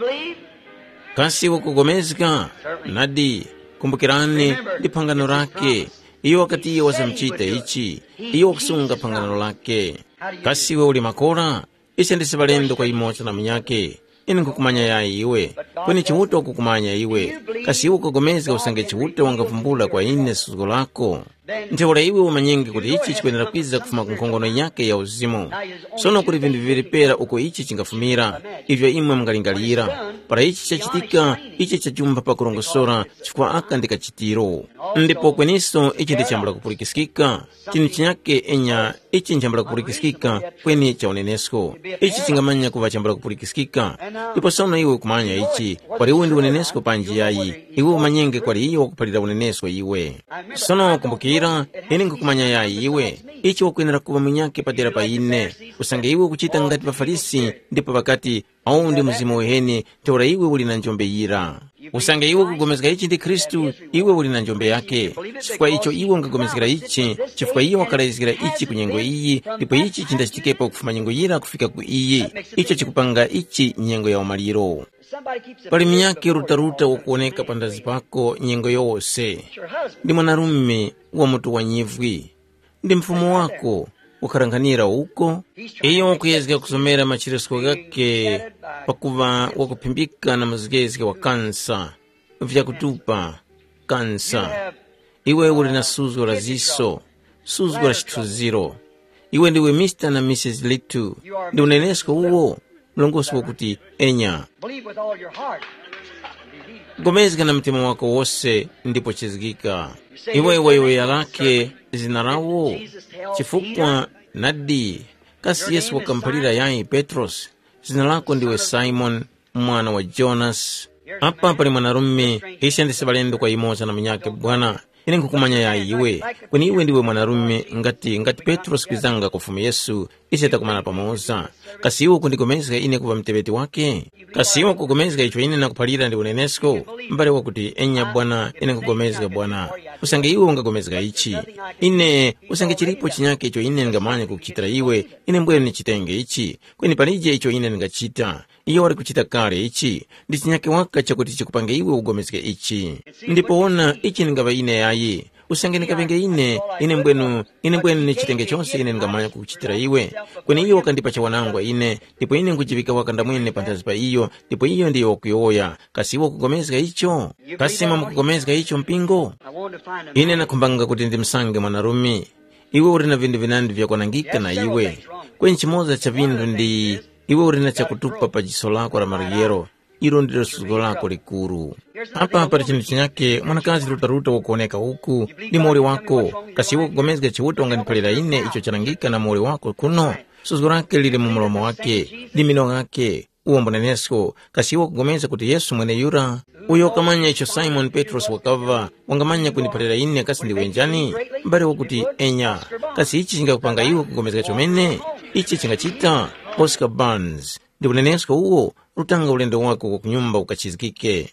Kasi wakugomezeka nadi kumbukirani ndi pangano lake iyo wakati iyo wazamchita ichi iyo wakusunga pangano lake. Kasi we uli makora isi ndisi balendo kwa imocha na mnyake ini kukumanya ya iwe kweni chiwuto kukumanya iwe. Kasi iwe kugomezeka usange chiwuto wangavumbula kwa ine suzuko lako nteola iwe umanyenge kuti ichi chikwenera kwiza kufuma kunkongono yake ya uzimu. Sono kuli vindu viviripera uko ichi chingafumira ivyo imwe mngalingalira para ichi chachitika ichi chachumba pa kurongosora chikwa aka ndika chitiro. Ndipo kweniso ichi ndi chambula kupulikisikika chini chinyake enya ichi njambula kupulikisikika kweni cha unenesko ichi chingamanya kuva chambula kupulikisikika. Ndipo sono iwe kumanya ichi kwali uwe ndi unenesko panji yayi iwe umanyenge kwali iyo wakupalira unenesko iwe. Sono kumbuki ira ini ngukumanya ya iwe ichi wakwenera kuwa mnyake padera pa ine usange iwe kuchita ngati pafarisi ndipo pakati au ndi mzimu weheni teora iwe uli na njombe ira. Usange iwe kugomezeka ichi ndi Kristu iwe uli na njombe yake. Chifukwa icho iwe ungagomezekera ichi chifukwa iye wakalaizikira ichi kunyengo iyi ndipo ichi chindachitikepo kufuma nyengo ira kufika ku iyi icho chikupanga ichi nyengo ya umaliro. Pali mnyake rutaruta wakuoneka pandazi pako nyengo yose ndi mwanarume wa mutu wanyivwi ndi mfumo wako ukaranganira uko iyo wakuyezeka kusomera machiresko gake pakuva wakupimbika na mazigezike wa kansa vya kutupa kansa. Iwe uli na suzo la ziso suzo la chituziro iwe ndiwe mister na missus Litu ndi unenesko uwo mlongosi wakuti enya gomezeka na mtima wako wose ndipo chizikika. Iwe iwe ya lake zinarawo chifukwa nadi kasi Yesu wakampalira yayi Petros zina lako ndiwe Simon mwana wa Jonas. Apa pali mwanarume isi andisi balendo kwa imoza na mnyake Bwana ine nkukumanya ya iwe kweni iwe ndiwe mwanarume ngati ngati Petros kwizanga kufumu Yesu isi atakumana pamoza. Kasi iwe kundigomezeka ine kuva mtebeti wake. Kasi iwe kugomezeka icho ine na kupalira ndi unenesko mbale wakuti enya Bwana ine kugomezeka Bwana. Usange iwe ungagomezeka ichi ine usange chilipo chinyake icho ine ngamanya kukuchitira iwe ine mbwere ni chitenge ichi kweni palije icho ine ngachita iyo wali kuchita kare ichi ndi chinyake waka chakuti chikupange iwe ugomezeke ichi. Ndipo ona ichi ngava ine yayi usange nikapenge ine ine mbwenu ine mbwenu ni chitenge chonse ine ngamanya kukuchitira iwe kweni iyo wakandipa cha wanangwa ine ndipo ine nkujivika wakanda mwene pantazi pa iyo ndipo iyo ndiyo wakuyoya. Kasi iwo kugomezeka icho kasima mukugomezeka icho mpingo ine nakumbanga kuti ndi msange mwanarume iwe uri na vindu vinandi vya kwanangika na iwe kweni chimoza cha vindu ndi iwe uri na chakutupa pa jiso lako la marigero ilo ndilo suzuko lako likuru. Hapa hapa chini chinyake mwanakazi rutaruta wakuoneka huku ni mori wako. Kasi iwe kugomezeka chiwuta wanganipalira ine icho chanangika na mori wako kuno suzuko lake lili mumulomo wake di mino wake uwo mbonenesko. Kasi iwe kugomeza kuti Yesu mwene yura uyo kamanya icho Simon Petros wakava wangamanya kunipalira ine kasi ndiwe njani mbare wakuti enya. Kasi ichi chinga kupanga iwe kugomezeka chomene ichi chinga chita Oscar Barnes ndi unenesko uwo rutanga ulendo wako kwa kunyumba ukachizikike.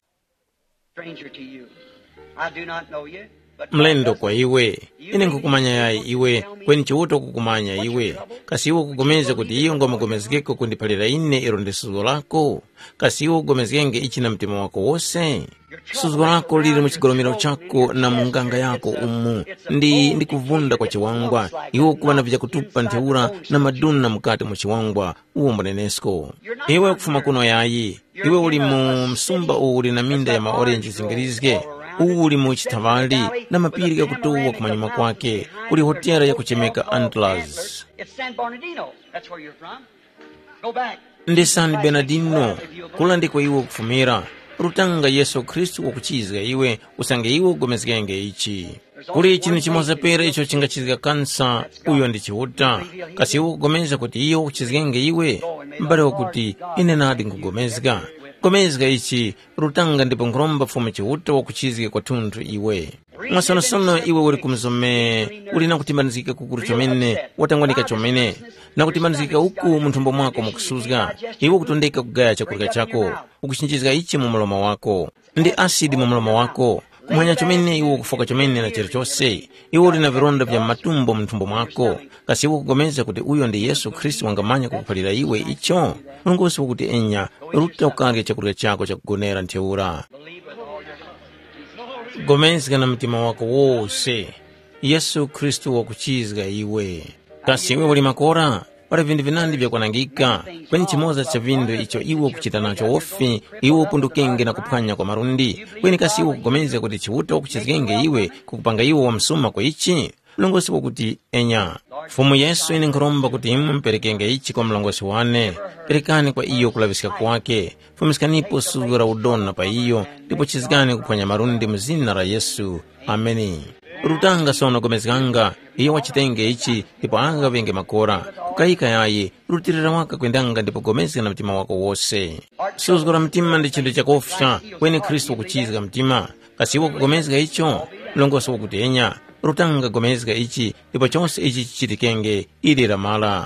Mlendo kwa iwe ine nkukumanya ya iwe kweni chiwuto kukumanya iwe. Kasi iwe kugomeza kuti iyo ngoma gomezekeko kundipalira ine ilo ndi suzuko lako. Kasi iwe kugomezekenge ichi na mtima wako wose. Suzuko lako lili muchigolomero chako na munganga yako umu ndi ndi kuvunda kwa chiwangwa iwe kuwa na vya kutupa nteura na maduna mkati mu chiwangwa uwo mbonenesko. Iwe kufuma kuno yayi iwe uli mu msumba uli na minda ya maorenji zingirizike uli mu chitavali na mapiri ya kutuwa kumanyuma kwake uli hotera ya kuchemeka Antlers ndi San Bernardino kula ndiko iwe kufumira rutanga Yesu Kristu wakuchizga iwe usange iwe ugomezekenge ichi. kuli chinthu chimodzi pera icho chingachitika kansa, uyo ndi chiuta. Kasi iwo kugomeza kuti iyo kuchizikenge iwe, mbale wakuti ine nadi nkugomezeka. Gomezeka ichi rutanga ndipo nkhulomba fume chiuta wakuchizike kwa thunthu iwe. Mwasonosono iwe uli kumzome, uli na kutimbanizika kukuru chomene, watangwanika chomene, na kutimbanizika uku munthumbo mwako mukusuzga, iwe kutondeka kugaya chakulika chako, ukuchinjizika ichi mu mulomo wako, ndi asidi mu mulomo wako, kumanya chomene iwe kufoka chomene na chero chose, iwe uli na vironda vya matumbo munthumbo mwako. Kasi iwe kugomeza kuti uyo ndi Yesu Kristu wangamanya kukuphalira iwe icho, mulungosi wakuti enya, ruta ukange chakulika chako chakugonera ntheura. Gomezeka na mtima wako wose, Yesu Kristu wakuchizika iwe. Kasi iwe uli makora, pali vindu vinandi vyakwanangika, kweni chimoza cha vindu icho iwe kuchita nacho wofi, iwe upundukenge na kuphwanya kwa marundi, kweni kasi iwe kugomeza kuti chiuta wakuchizikenge iwe, kukupanga iwe wamsuma kwa ichi. Mlongosi wakuti enya, fumu Yesu ine nkhulomba kuti imu mperekenge ichi kwa mlongosi wane, perekani kwa iyo kulavisika kwake, fumisikanipo sugura udona pa iyo, ndipo chizikani kuphwanya marundi mzina la Yesu. Ameni. Rutanga sono gomezikanga, iyo wachitenge ichi, ndipo anga venge makora, kukayika yaye, rutirira waka kwendanga ndipo gomezika na mtima wako wose. Suzgura mtima ndi chintu chakofsha, kweni Kristu wakuchizika mtima, kasi iwo kugomezika icho, mlongosi wakuti enya, rutanga gomezika ichi, ndipo chonse ichi chichitikenge, ili ramala.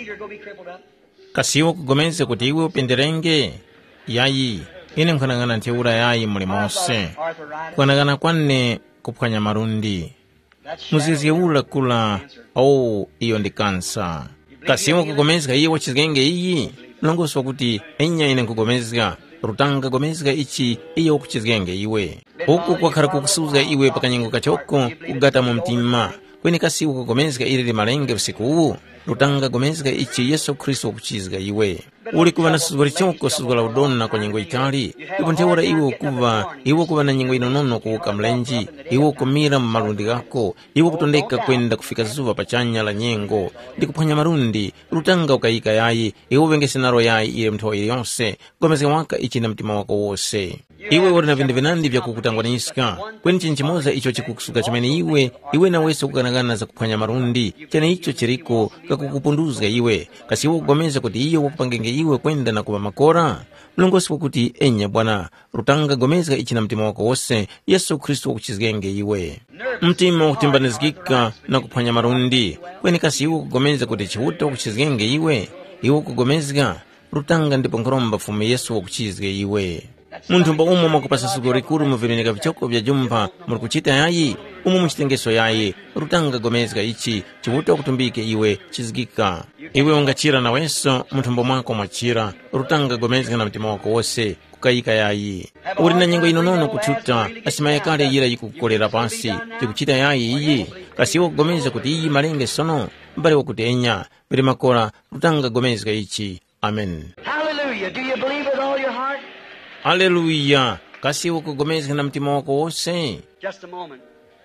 Kasi iwo kugomezika kuti iwe upenderenge, yayi, ine nkwanagana ntheura yayi muli mose, kwanagana kwane kuphwanya marundi, muzizi ula kula, au iyo ndi kansa. Kasi iwo kugomezika iye wachizikenge iyi, mlongosi wakuti enya ine nkugomezika, rutanga gomezika ichi iyo kuchizikenge iwe. Uku kwakhala kukusuzga iwe pakanyengo kachoko, kugata mu mtima, kweni kasi iwo kugomezika ili li malenge usiku uwu, rutanga gomezika ichi Yesu Kristu wakuchizika iwe. Uli kuva na suzgo lichoko suzgo la udona kwa nyengo itali, ipo ntheura iwe ukuva, iwe kuva na nyengo inonono kuuka mlenji, iwe ukumira marundi gako, iwe kutondeka kwenda kufika zuva pachanya la nyengo, ndi kuphwanya marundi, rutanga ukayika yayi, iwe uvengese naro yayi ile mthawa ili yonse, gomezeka waka ichi na mtima wako wose. Iwe uli na vindu vinandi vya kukutangwanisika, kweni chinchimoza icho chikukusuka chomene iwe, iwe na wese kukanagana za kuphwanya marundi, chene icho chiriko kakukupunduza iwe, kasi iwe kugomeza kuti iyo wakupangenge iwe kwenda na kuva makora. Mlongosi wakuti enya bwana, rutanga gomezeka ichi na mtima wako wose, Yesu Kristu wakuchizikenge iwe. Mtima wakutimbanizikika na kuphwanya marundi, kweni kasi iwe kugomeza kuti chiuta wakuchizikenge iwe, iwe kugomezeka, rutanga ndipo nkhulomba fumu Yesu wakuchizike iwe. Munthumba umo mwakupasa sugo rikuru muvirenika vichoko vya jumpa, muri kuchita yayi, umu muchitengeso yayi, rutanga gomezeka ichi, chiuta wakutumbike iwe, chizikika. Iwe ungachira na weso, munthumba mwako mwachira, rutanga gomezeka na mtima wako wose, kukayika yayi. Uri na nyengo inonono kuchuta, asima yakale yira yikukolera pasi, tikuchita yayi iyi, kasi iwo kugomeza kuti iyi malenge sono, mbale wakuti enya, biri makora, rutanga gomezeka ichi. Amen.
Hallelujah. Do you believe with all your heart?
Haleluya. Kasi iwo kugomezeka na mtima wako wose.
Just a moment.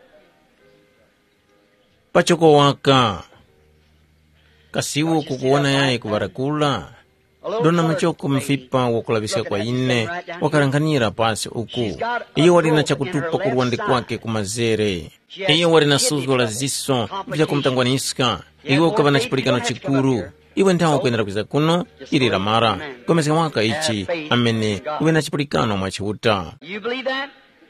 Pachoko waka. Kasi iwo kukuona yaye kuvarakula. Dona machoko mfipa wakulabisa kwa ine, wakaranganira pasi uku. Iyo walina chakutupa kuruwandi kwake kumazere. Iyo walina suzgo la ziso, vya kumtangwanisika. Iyo kava na chipulikano chikuru. Iwe ntawo kwendera kwiza kuno, ili ramara. Gomezeka waka ichi, amene, uwe na chipulikano mwachiuta.
You believe that?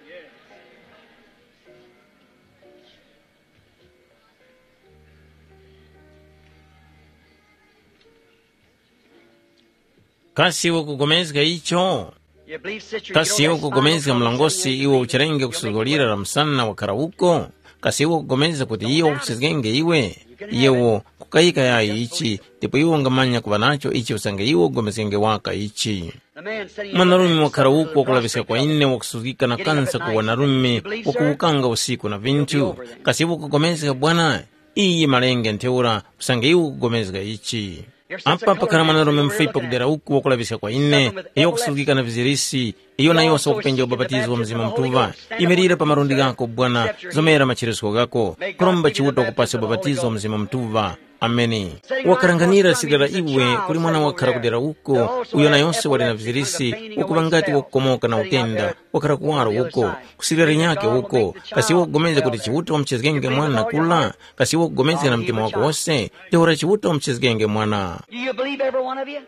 Kasi iwo kugomezeka icho.
You believe, sister,
Kasi
you
iwo
know that
kugomezeka
spinal
mlangosi
column
iwo
is
ucharenge kusugolira la msana wakara uko. Kasi iwo kugomeza kuti iwo kuchizikenge iwe. Iwo kukayika yayi ichi, tipo iwo ngamanya kuva nacho ichi usange iwo kugomezenge waka ichi.
the man said he
Manarume wakara uko wakulabisa kwa ine wakusuzika na kansa kuwa narume wakuukanga usiku na vintu. Kasi iwo kugomezeka bwana, iyi malenge nteura usange iwo kugomezeka ichi. Apa pakara manarume mfipa kudera uku wakulabisa kwa ine, iyo kusuzika na vizirisi, iyo na iyo sokupenja ubabatizo wa mzima mtuva, imerira pa marundi gako bwana, zomera machireso gako, kuromba chiuto kupasa ubabatizo wa mzima mtuva. ameni. Wakaranganira sigala iwe kuli mwana wakhala kudera uko, uyo na yonse wali na vizirisi, ukuba ngati wakukomoka na utenda, wakhala kuwaro uko, kusigala nyake uko, kasi wogomeze kuti chiwuta wa mchezgenge mwana kula, kasi wogomeze na mtima wako wose, yawara chiwuta wa mchezgenge mwana.
Do you believe every one of you?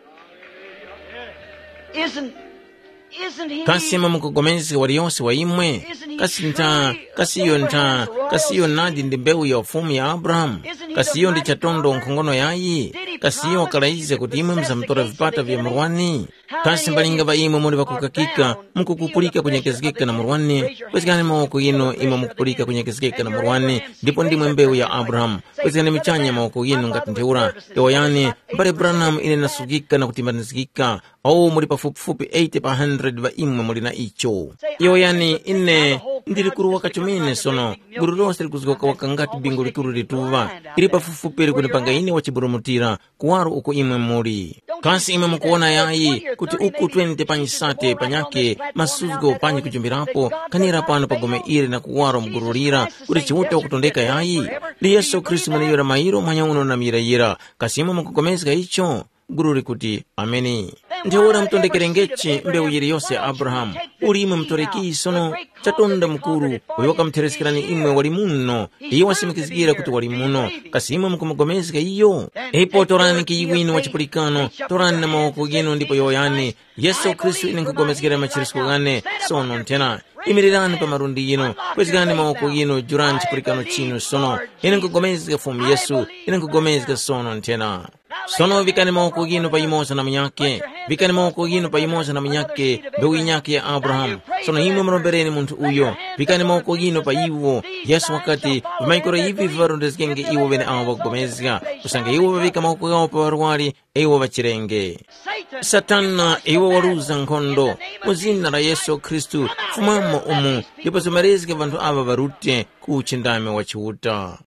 Isn't
kasi mamukugomezi wali yonse wa imwe, kasi nta, kasi yo nta, kasi yo nadi ndi mbewu ya ufumu ya Abraham, kasi yo ndi chatondo nkhongono yayi, kasi yo wakalaize kuti imwe mzamtora vipata vya murwani, kasi mbalinga va imwe muli vakukakika, mukukupulika kunyekezekeka na murwani, kwezikani mawoko ino imwe mukupulika kunyekezekeka na murwani, ndipo ndimwe mbewu ya Abraham, kwezikani michanya mawoko ino ngati nteura, ewa yani, mbale Branham ine nasugika na kutimbanizikika, au muli pafupifupi eighty pa hundred va imwe muli na icho. Ewa yani, ine, ndiri kuru wakachumine sono, guru lonse likuzikoka wakangati bingu likuru lituva, iri pafupifupi ili kunipanga ine wachiburumutira, kuwaru uko imwe muli. Kasi imwe mukuona yayi, kuti uku twenty panyisate panyake, masuzgo panyi kujumbirapo, kanira pano pagome iri na kuwaro mgururira, kuti chiwuta wakutondeka yayi. Li Yesu Kristu mwana yura mairo manya uno na mira yira, kasi imwe mukugomezika icho, gururi kuti ameni. Ndiwora mtondekere ngechi mbewu yiri yose ya Abraham, uri imwe mtoreki sono, chatonda mukuru, uyoka mteresikirani imwe wali muno, iyo wasimikizikira kuti wali muno, kasi imwe mukumugomezika iyo. Epo torani ki iwinu wachipulikano, torani na mawoko gino ndipo yoyani, Yesu Kristu ine nkugomezikira machirisiko gane, sono ntena. Imirirani pa marundi yino, kwezikani mawoko yino jurani chipulikano chino sono, ine nkugomezika fumu Yesu, ine nkugomezika sono ntena. Sono vikani mawoko yino pa imosa na mnyake, vikani mawoko yino pa imosa na mnyake, bewu inyake ya Abraham, sono imwe mrombereni muntu uyo, vikani mawoko yino pa iwo, Yesu wakati, vimaikora hivi vivarundezikenge iwo vene awa wakugomezika, kusanga iwo vavika mawoko yao pa warwari, iwo vachirenge. Satana iwo waruza nkondo, muzina la Yesu Kristu, fumamo umu, ndipo sumerezike vantu ava varute, kuchindame wachiwuta.